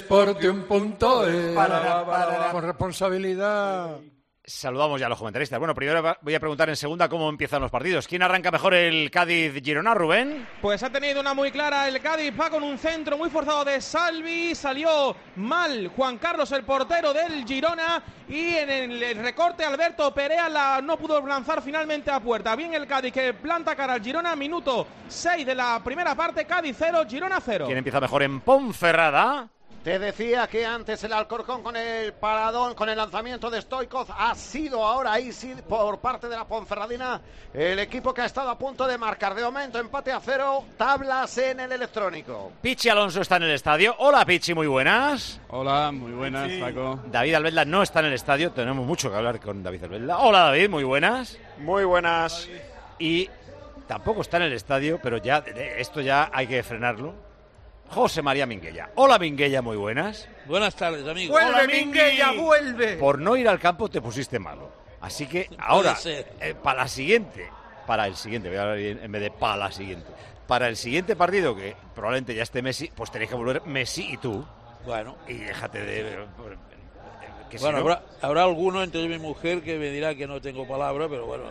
Sportium.es. Con responsabilidad. Saludamos ya a los comentaristas. Bueno, primero voy a preguntar en segunda cómo empiezan los partidos. ¿Quién arranca mejor el Cádiz-Girona, Rubén? Pues ha tenido una muy clara el Cádiz, va con un centro muy forzado de Salvi, salió mal Juan Carlos, el portero del Girona, y en el recorte Alberto Perea no pudo lanzar finalmente a puerta. Bien el Cádiz que planta cara al Girona, minuto 6 de la primera parte, Cádiz 0, Girona 0. ¿Quién empieza mejor en Ponferrada? Te decía que antes el Alcorcón con el paradón, con el lanzamiento de Stoichkov, ha sido ahora ahí sí por parte de la Ponferradina el equipo que ha estado a punto de marcar. De momento empate a 0, tablas en el electrónico. Pichi Alonso está en el estadio. Hola Pichi, muy buenas. Hola, muy buenas, Paco. David Albelda no está en el estadio, tenemos mucho que hablar con David Albelda. Hola David, muy buenas. Muy buenas. Y tampoco está en el estadio, pero ya esto ya hay que frenarlo. José María Minguella. Hola Minguella, muy buenas. Buenas tardes, amigos. ¡Vuelve, Hola, Minguella, vuelve! Por no ir al campo te pusiste malo. Así que ahora, para el siguiente, voy a hablar en vez de para la siguiente. Para el siguiente partido, que probablemente ya esté Messi, pues tenéis que volver Messi y tú. Bueno. Y déjate de... bueno, si no... habrá alguno entre mi mujer que me dirá que no tengo palabra, pero bueno,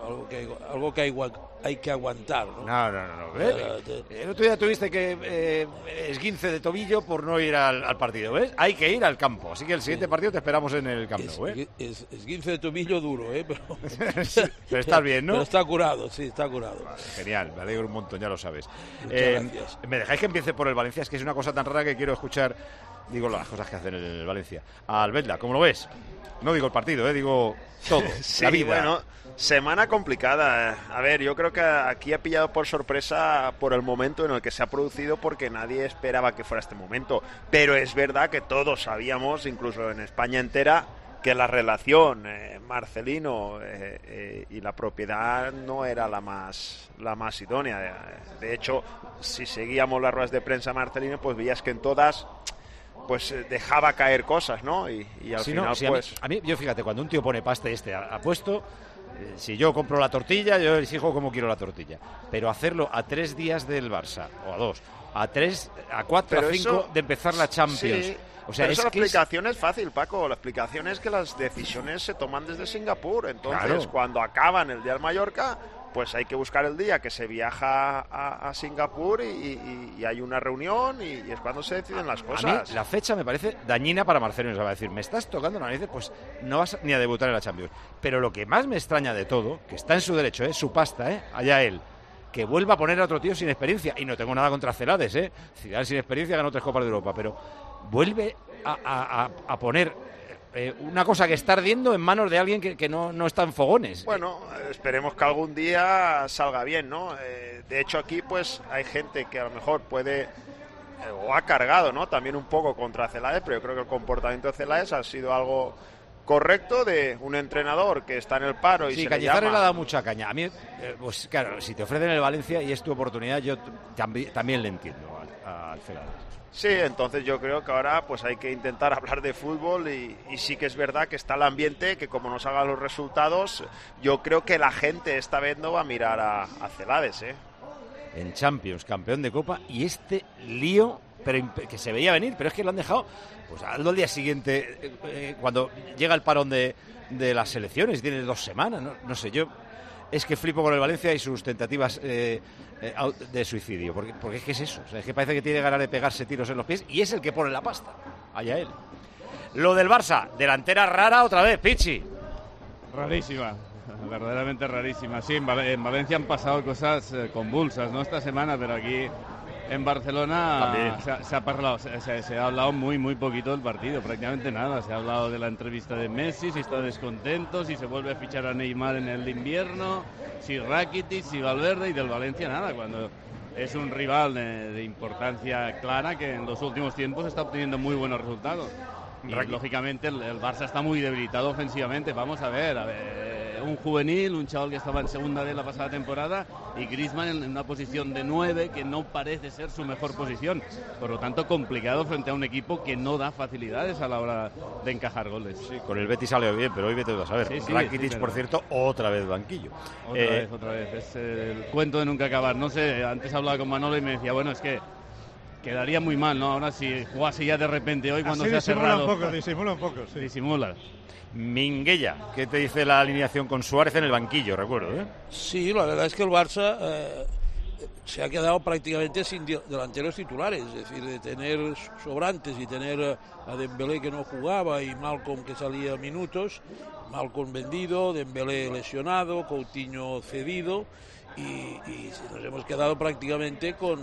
algo que hay que aguantar, ¿no? No. El otro día tuviste que esguince de tobillo por no ir al partido, ¿ves? Hay que ir al campo, así que el siguiente partido te esperamos en el Camp Nou, ¿eh? Esguince de tobillo duro, Pero pero estás bien, ¿no? Pero está curado, sí, está curado. Vale, genial, me alegro un montón, ya lo sabes. Gracias. ¿Me dejáis que empiece por el Valencia? Es que es una cosa tan rara que quiero escuchar, digo, las cosas que hacen en el Valencia. Albelda, ¿cómo lo ves? No digo el partido, digo todo, sí, la vida. Bueno, semana complicada. A ver, yo creo que aquí ha pillado por sorpresa por el momento en el que se ha producido, porque nadie esperaba que fuera este momento. Pero es verdad que todos sabíamos, incluso en España entera, que la relación Marcelino y la propiedad no era la más idónea. De hecho, si seguíamos las ruedas de prensa Marcelino, pues veías que en todas... pues dejaba caer cosas, ¿no? Y al final, pues... A mí, yo fíjate, cuando un tío pone pasta y ha puesto, si yo compro la tortilla, yo exijo cómo quiero la tortilla. Pero hacerlo a 3 días del Barça, o a 2, a 3, a 4, a 5 de empezar la Champions. Sí, o sea, pero la explicación es fácil, Paco. La explicación es que las decisiones se toman desde Singapur. Entonces, claro, cuando acaban el día del Mallorca, pues hay que buscar el día que se viaja a Singapur y hay una reunión y es cuando se deciden las cosas. A mí la fecha me parece dañina para Marcelino. Va a decir, me estás tocando la nariz, pues no vas ni a debutar en la Champions. Pero lo que más me extraña de todo, que está en su derecho, su pasta, allá él, que vuelva a poner a otro tío sin experiencia. Y no tengo nada contra Celades, Zidane sin experiencia ganó 3 Copas de Europa, pero vuelve a poner... una cosa que está ardiendo en manos de alguien que no está en fogones. Bueno, esperemos que algún día salga bien, ¿no? De hecho, aquí pues hay gente que a lo mejor puede o ha cargado, ¿no? También un poco contra Celades, pero yo creo que el comportamiento de Celades ha sido algo correcto de un entrenador que está en el paro y sí, se Cañizares le le ha llama... dado mucha caña. A mí, pues claro, si te ofrecen el Valencia y es tu oportunidad, yo también le entiendo al Celades. Sí, entonces yo creo que ahora pues hay que intentar hablar de fútbol y sí que es verdad que está el ambiente, que como nos hagan los resultados, yo creo que la gente esta vez no va a mirar a Celades, En Champions, campeón de Copa, y este lío, pero que se veía venir, pero es que lo han dejado pues al día siguiente, cuando llega el parón de las selecciones, y tiene 2 semanas, no sé, yo es que flipo con el Valencia y sus tentativas de suicidio, porque es que es eso, o sea, es que parece que tiene ganas de pegarse tiros en los pies y es el que pone la pasta, allá él. Lo del Barça, delantera rara otra vez, Pichi. Rarísima, verdaderamente rarísima. Sí, en Valencia han pasado cosas convulsas, ¿no? Esta semana, pero aquí En Barcelona se ha hablado muy poquito del partido, prácticamente nada. Se ha hablado de la entrevista de Messi, si está descontento, si se vuelve a fichar a Neymar en el invierno, si Rakitic, si Valverde, y del Valencia nada, cuando es un rival de importancia clara que en los últimos tiempos está obteniendo muy buenos resultados. Y lógicamente el Barça está muy debilitado ofensivamente. Vamos a ver, un juvenil, un chaval que estaba en segunda de la pasada temporada, y Griezmann en una posición de 9 que no parece ser su mejor posición. Por lo tanto, complicado frente a un equipo que no da facilidades a la hora de encajar goles. Sí, con el Betis salió bien, pero hoy vete a saber. Rakitic, por cierto, otra vez banquillo. Otra vez. Es el cuento de nunca acabar. No sé, antes hablaba con Manolo y me decía, bueno, es que quedaría muy mal, ¿no? Ahora si jugase ya de repente hoy cuando se ha cerrado. Disimula un poco, sí. Disimula. Minguella, ¿qué te dice la alineación con Suárez en el banquillo, recuerdo? Sí, la verdad es que el Barça se ha quedado prácticamente sin delanteros titulares, es decir, de tener sobrantes y tener a Dembélé que no jugaba y Malcom que salía minutos, Malcom vendido, Dembélé lesionado, Coutinho cedido, y nos hemos quedado prácticamente con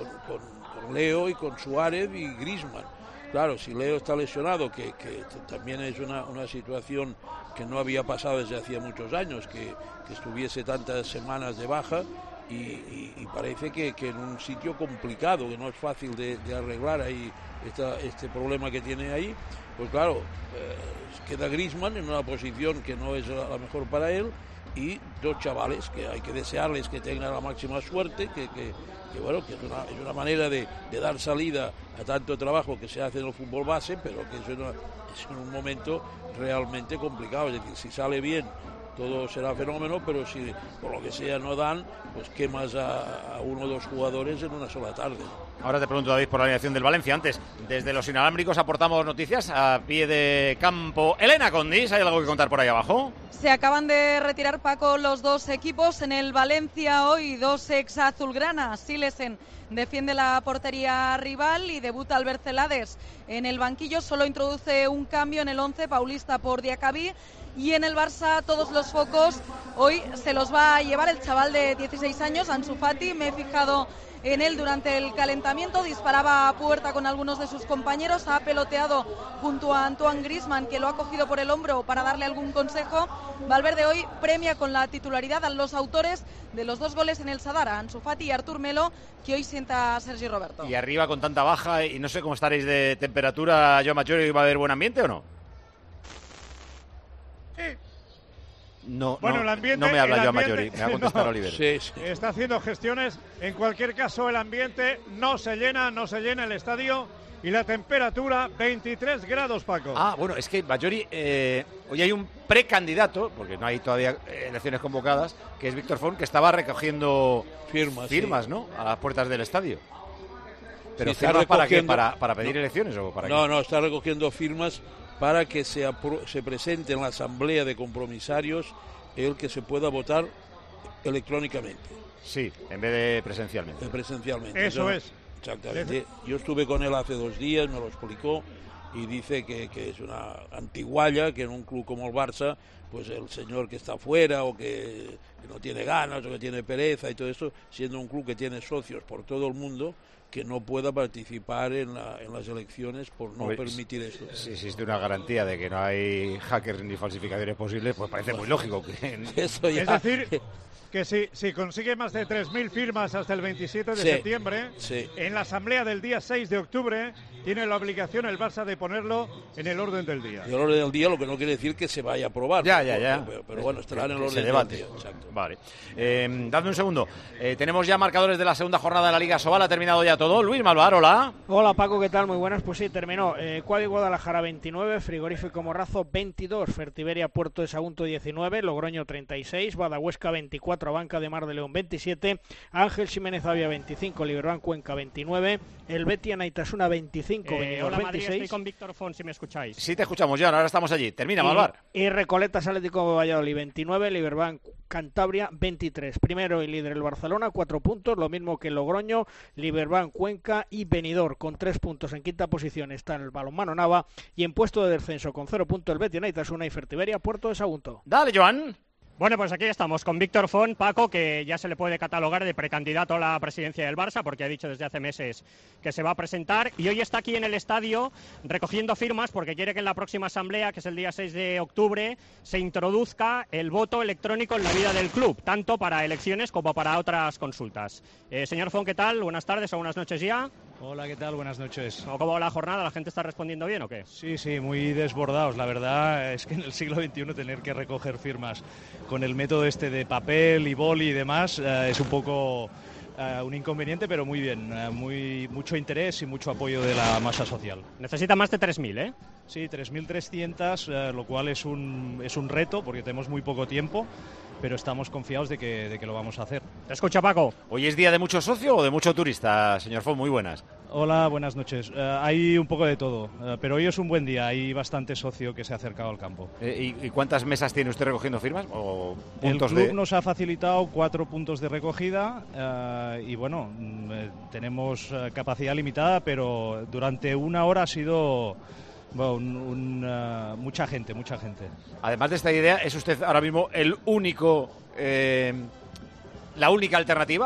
Leo y con Suárez y Griezmann. Claro, si Leo está lesionado, que también es una situación que no había pasado desde hacía muchos años, que estuviese tantas semanas de baja, y parece que en un sitio complicado, que no es fácil de arreglar ahí este problema que tiene ahí, pues claro, queda Griezmann en una posición que no es la mejor para él, y dos chavales que hay que desearles que tengan la máxima suerte, que bueno, que es una manera de dar salida a tanto trabajo que se hace en el fútbol base, pero que es un momento realmente complicado. Es decir, si sale bien todo será fenómeno, pero si por lo que sea no dan, pues quemas a uno o dos jugadores en una sola tarde. Ahora te pregunto, David, por la alineación del Valencia. Antes, desde los inalámbricos aportamos noticias a pie de campo. Elena Condis, ¿hay algo que contar por ahí abajo? Se acaban de retirar, Paco, los dos equipos. En el Valencia hoy, dos ex azulgranas. Silesen defiende la portería rival y debuta Albert Celades en el banquillo. Solo introduce un cambio en el 11, Paulista por Diacabí. Y en el Barça todos los focos hoy se los va a llevar el chaval de 16 años, Ansu Fati. Me he fijado en él durante el calentamiento, disparaba a puerta con algunos de sus compañeros, ha peloteado junto a Antoine Griezmann, que lo ha cogido por el hombro para darle algún consejo. Valverde hoy premia con la titularidad a los autores de los dos goles en el Sadar, Ansu Fati y Artur Melo, que hoy sienta a Sergi Roberto. Y arriba con tanta baja, y no sé cómo estaréis de temperatura, Joan Majori, ¿va a haber buen ambiente o no? No, bueno, el ambiente, no me habla Joan Majori, me va a contestar Oliver. Sí. Está haciendo gestiones. En cualquier caso, el ambiente no se llena el estadio, y la temperatura 23 grados, Paco. Ah, bueno, es que Majori, hoy hay un precandidato, porque no hay todavía elecciones convocadas, que es Víctor Font, que estaba recogiendo firmas, ¿no?, a las puertas del estadio. Pero sí, firmas para qué, para pedir elecciones o para qué? No, está recogiendo firmas para que se presente en la asamblea de compromisarios el que se pueda votar electrónicamente. Sí, en vez de presencialmente. Eso es. Exactamente. Yo estuve con él hace 2 días, me lo explicó, y dice que es una antigualla, que en un club como el Barça, pues el señor que está fuera o que no tiene ganas o que tiene pereza y todo eso, siendo un club que tiene socios por todo el mundo, que no pueda participar en las elecciones por no permitir eso. Si existe una garantía de que no hay hackers ni falsificadores posibles, pues parece muy lógico que... Eso ya... Es decir, que si consigue más de 3.000 firmas hasta el 27 de septiembre, en la asamblea del día 6 de octubre, tiene la obligación el Barça de ponerlo en el orden del día. El orden del día, lo que no quiere decir que se vaya a aprobar. Ya. Pero bueno, estará en el orden del día. Exacto. Vale. Dadme un segundo. Tenemos ya marcadores de la segunda jornada de la Liga Sobal. Ha terminado ya todo. Luis Malvar, hola. Hola, Paco, ¿qué tal? Muy buenas. Pues sí, terminó. Cuadri Guadalajara 29, Frigorífico Morrazo 22, Fertiberia Puerto de Sagunto 19, Logroño 36, Badahuesca 24, Banca de Mar de León 27, Ángel Ximénez Avia 25, Liberbank Cuenca 29, el Betia Naitasuna 25, hola, 26. Madrid, estoy con Víctor Font, si me escucháis. Sí, te escuchamos, Joan, ahora estamos allí. Termina, Malvar. Y Recoletas Atlético de Valladolid 29, Liberbank Cantabria 23. Primero y líder el Barcelona, 4 puntos, lo mismo que Logroño, Liberbank Cuenca y Benidorm con 3 puntos. En quinta posición está el Balonmano Nava, y en puesto de descenso con 0 puntos el Betis Naitasuna y Fertiberia Puerto de Sagunto. Dale, Joan. Bueno, pues aquí estamos con Víctor Font, Paco, que ya se le puede catalogar de precandidato a la presidencia del Barça, porque ha dicho desde hace meses que se va a presentar, y hoy está aquí en el estadio recogiendo firmas porque quiere que en la próxima asamblea, que es el día 6 de octubre, se introduzca el voto electrónico en la vida del club, tanto para elecciones como para otras consultas. Señor Font, ¿qué tal? Buenas tardes o buenas noches ya. Hola, ¿qué tal? Buenas noches. ¿Cómo va la jornada? ¿La gente está respondiendo bien o qué? Sí, muy desbordados. La verdad es que en el siglo XXI tener que recoger firmas con el método este de papel y boli y demás es un poco un inconveniente, pero muy bien. Mucho interés y mucho apoyo de la masa social. Necesita más de 3.000, ¿eh? Sí, 3.300, lo cual es un reto porque tenemos muy poco tiempo, pero estamos confiados de que lo vamos a hacer. ¿Te escucha, Paco? ¿Hoy es día de mucho socio o de mucho turista, señor Font? Muy buenas. Hola, buenas noches. Hay un poco de todo, pero hoy es un buen día. Hay bastante socio que se ha acercado al campo. ¿Y cuántas mesas tiene usted recogiendo firmas? ¿O puntos? El club nos ha facilitado 4 puntos de recogida y bueno, tenemos capacidad limitada, pero durante una hora ha sido... Bueno, mucha gente. Además de esta idea, ¿es usted ahora mismo el único, la única alternativa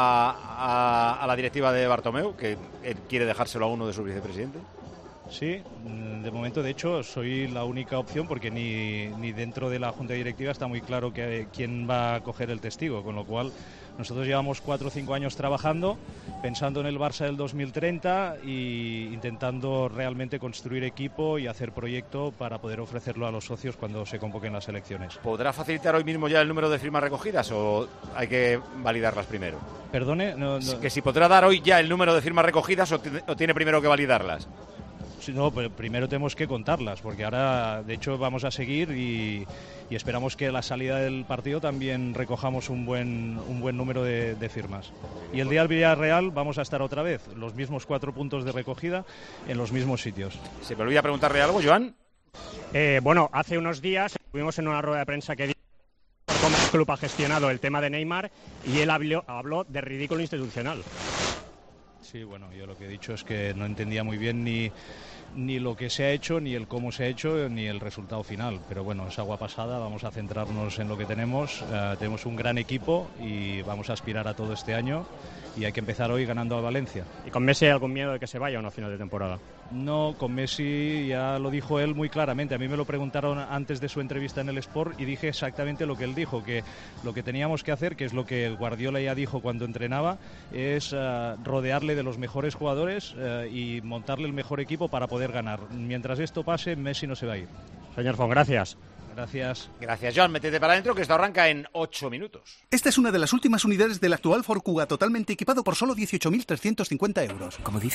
a la directiva de Bartomeu, que quiere dejárselo a uno de sus vicepresidentes? Sí, de momento, de hecho, soy la única opción porque ni dentro de la Junta Directiva está muy claro quién va a coger el testigo, con lo cual nosotros llevamos 4 o 5 años trabajando, pensando en el Barça del 2030 y intentando realmente construir equipo y hacer proyecto para poder ofrecerlo a los socios cuando se convoquen las elecciones. ¿Podrá facilitar hoy mismo ya el número de firmas recogidas o hay que validarlas primero? Perdone, no. Que si podrá dar hoy ya el número de firmas recogidas o tiene primero que validarlas. No, pero primero tenemos que contarlas, porque ahora, de hecho, vamos a seguir y esperamos que a la salida del partido también recojamos un buen número de firmas. Y el día del Villarreal vamos a estar otra vez, los mismos 4 puntos de recogida en los mismos sitios. ¿Se me olvida preguntarle algo, Joan? Bueno, hace unos días estuvimos en una rueda de prensa que cómo el club ha gestionado el tema de Neymar y él habló de ridículo institucional. Sí, bueno, yo lo que he dicho es que no entendía muy bien ni lo que se ha hecho, ni el cómo se ha hecho, ni el resultado final. Pero bueno, es agua pasada, vamos a centrarnos en lo que tenemos. Tenemos un gran equipo y vamos a aspirar a todo este año y hay que empezar hoy ganando a Valencia. ¿Y con Messi hay algún miedo de que se vaya o no a final de temporada? No, con Messi ya lo dijo él muy claramente. A mí me lo preguntaron antes de su entrevista en el Sport y dije exactamente lo que él dijo, que lo que teníamos que hacer, que es lo que Guardiola ya dijo cuando entrenaba, es rodearle de los mejores jugadores y montarle el mejor equipo para poder ganar. Mientras esto pase, Messi no se va a ir. Señor Font, gracias. Gracias. Gracias, Joan. Métete para adentro, que esto arranca en 8 minutos. Esta es una de las últimas unidades del actual Ford Kuga, totalmente equipado por solo 18.350 euros. ¿Cómo dice?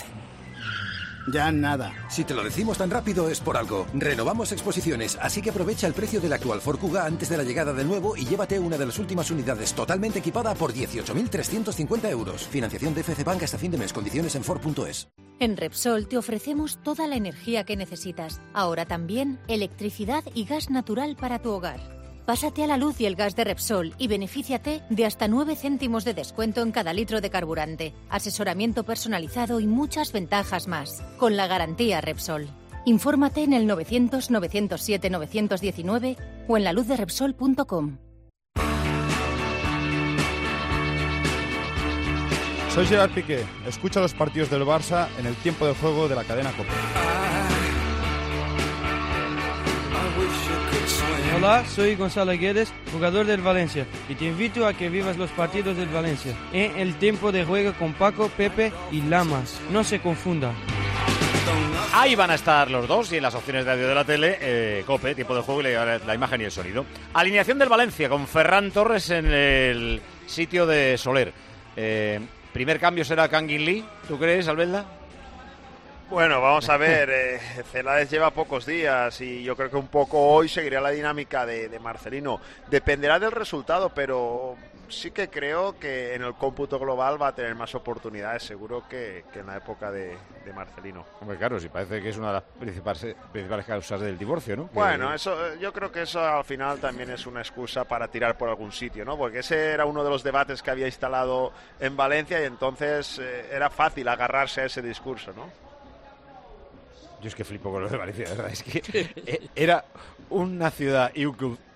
Ya nada. Si te lo decimos tan rápido es por algo. Renovamos exposiciones, así que aprovecha el precio del actual Ford Kuga antes de la llegada del nuevo y llévate una de las últimas unidades totalmente equipada por 18.350 euros. Financiación de FC Bank hasta fin de mes. Condiciones en Ford.es. En Repsol te ofrecemos toda la energía que necesitas. Ahora también electricidad y gas natural para tu hogar. Pásate a la luz y el gas de Repsol y benefíciate de hasta 9 céntimos de descuento en cada litro de carburante, asesoramiento personalizado y muchas ventajas más, con la garantía Repsol. Infórmate en el 900-907-919 o en laluzderepsol.com. Soy Gerard Piqué. Escucha los partidos del Barça en el tiempo de juego de la cadena COPE. Hola, soy Gonzalo Guedes, jugador del Valencia, y te invito a que vivas los partidos del Valencia en el tiempo de juego con Paco, Pepe y Lamas. No se confunda. Ahí van a estar los dos y en las opciones de audio de la tele, COPE, tiempo de juego y la imagen y el sonido. Alineación del Valencia con Ferran Torres en el sitio de Soler. Primer cambio será Kangin Lee, ¿tú crees, Albelda? Bueno, vamos a ver, Celades lleva pocos días y yo creo que un poco hoy seguirá la dinámica de Marcelino. Dependerá del resultado, pero sí que creo que en el cómputo global va a tener más oportunidades, seguro que en la época de Marcelino. Hombre, claro, sí parece que es una de las principales causas del divorcio, ¿no? Bueno, yo creo que eso al final también es una excusa para tirar por algún sitio, ¿no? Porque ese era uno de los debates que había instalado en Valencia y entonces era fácil agarrarse a ese discurso, ¿no? Yo es que flipo con lo de Valencia, de verdad. Es que era una ciudad y un club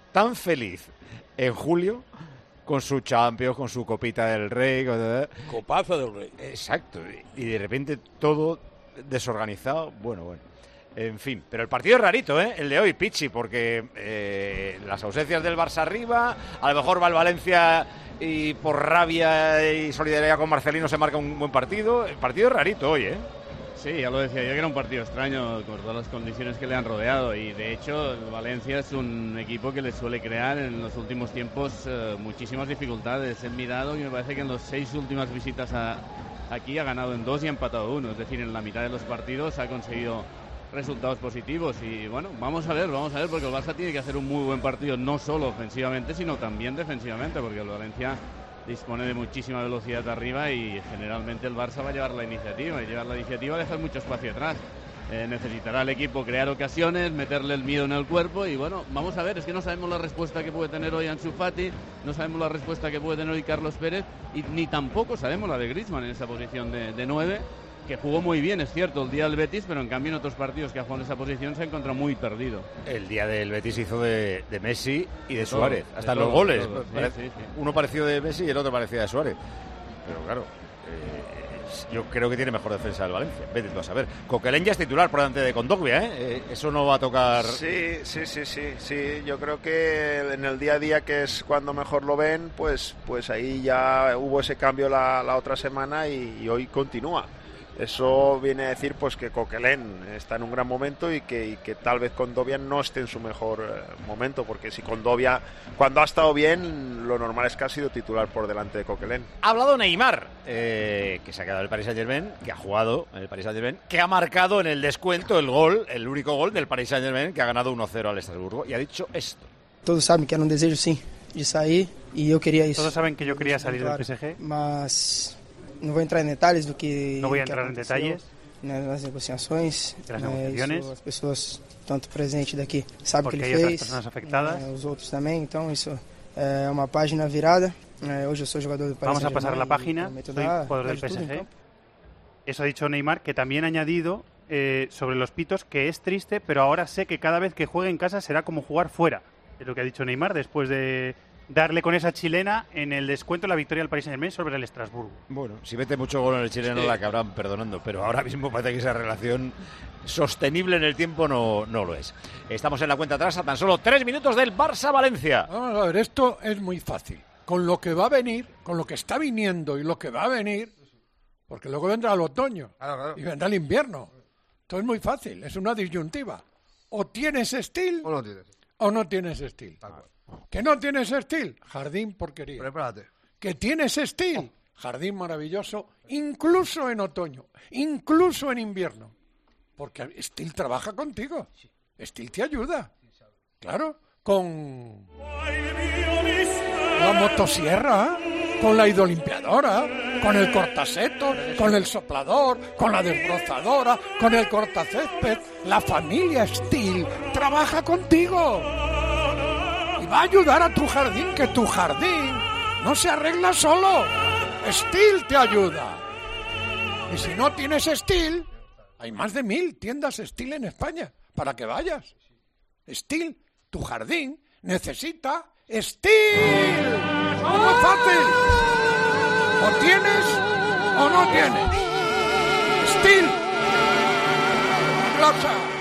tan feliz en julio con su Champions, con su Copita del Rey. Copaza del Rey. Exacto. Y de repente todo desorganizado. Bueno. En fin, pero el partido es rarito, el de hoy, Pichi, porque las ausencias del Barça arriba, a lo mejor va el Valencia y por rabia y solidaridad con Marcelino se marca un buen partido. El partido es rarito hoy, Sí, ya lo decía yo, que era un partido extraño con todas las condiciones que le han rodeado, y de hecho el Valencia es un equipo que le suele crear en los últimos tiempos muchísimas dificultades. He mirado y me parece que en las 6 últimas visitas aquí ha ganado en 2 y ha empatado 1, es decir, en la mitad de los partidos ha conseguido resultados positivos. Y bueno, vamos a ver, porque el Barça tiene que hacer un muy buen partido, no solo ofensivamente sino también defensivamente, porque el Valencia dispone de muchísima velocidad arriba y generalmente el Barça va a llevar la iniciativa, dejar mucho espacio atrás. Necesitará el equipo crear ocasiones, meterle el miedo en el cuerpo, y bueno, vamos a ver, es que no sabemos la respuesta que puede tener hoy Ansu Fati, no sabemos la respuesta que puede tener hoy Carlos Pérez, y ni tampoco sabemos la de Griezmann en esa posición de 9, que jugó muy bien, es cierto, el día del Betis, pero en cambio en otros partidos que ha jugado en esa posición se ha encontrado muy perdido. El día del Betis hizo de Messi y de Suárez, hasta en los goles. Sí. Uno pareció de Messi y el otro parecía de Suárez. Pero claro, yo creo que tiene mejor defensa del Valencia. Vete tú a saber. Coquelin ya es titular por delante de Kondogbia, eso no va a tocar. Sí. Yo creo que en el día a día, que es cuando mejor lo ven, pues ahí ya hubo ese cambio la otra semana y hoy continúa. Eso viene a decir pues que Coquelin está en un gran momento y que tal vez Kondogbia no esté en su mejor momento, porque si Kondogbia, cuando ha estado bien, lo normal es que ha sido titular por delante de Coquelin. Ha hablado Neymar, que se ha quedado en el Paris Saint-Germain, que ha jugado en el Paris Saint-Germain, que ha marcado en el descuento el único gol del Paris Saint-Germain, que ha ganado 1-0 al Estrasburgo, y ha dicho esto. Todos saben que era un deseo, sí, de salir, y yo quería eso. Todos saben que yo quería salir del PSG. Mas no voy a entrar en detalles do que. No voy a entrar en detalles. Nas negociações. De las negociaciones. As pessoas tanto presentes daqui sabem que ele fez. Personas afectadas. Os outros também. Então isso é uma página virada. Hoje eu sou jogador do Paris Saint-Germain. Vamos a pasar la página. Soy jugador del PSG. Eso ha dicho Neymar, que también ha añadido sobre los pitos que es triste, pero ahora sé que cada vez que juegue en casa será como jugar fuera. Es lo que ha dicho Neymar después de darle con esa chilena en el descuento la victoria del Paris Saint-Germain sobre el Estrasburgo. Bueno, si mete mucho gol en el chileno, sí, la acabarán perdonando, pero ahora mismo parece que esa relación sostenible en el tiempo no lo es. Estamos en la cuenta atrás a tan solo 3 minutos del Barça-Valencia. Vamos a ver, esto es muy fácil. Con lo que va a venir, con lo que está viniendo y lo que va a venir, porque luego vendrá el otoño y vendrá el invierno. Esto es muy fácil, es una disyuntiva. O tienes estilo o no tienes estilo. Que no tienes estilo, jardín porquería. Prepárate. Que tienes estilo, jardín maravilloso, incluso en otoño, incluso en invierno. Porque Steel trabaja contigo. Steel te ayuda. Claro, con la motosierra, con la hidrolimpiadora, con el cortasetos, con el soplador, con la desbrozadora, con el cortacésped. La familia Steel trabaja contigo. Va a ayudar a tu jardín, que tu jardín no se arregla solo. Steel te ayuda. Y si no tienes Steel, hay más de 1000 tiendas Steel en España para que vayas. Steel, tu jardín necesita Steel. ¡Muy fácil! O tienes o no tienes. Steel. ¡Aplausos!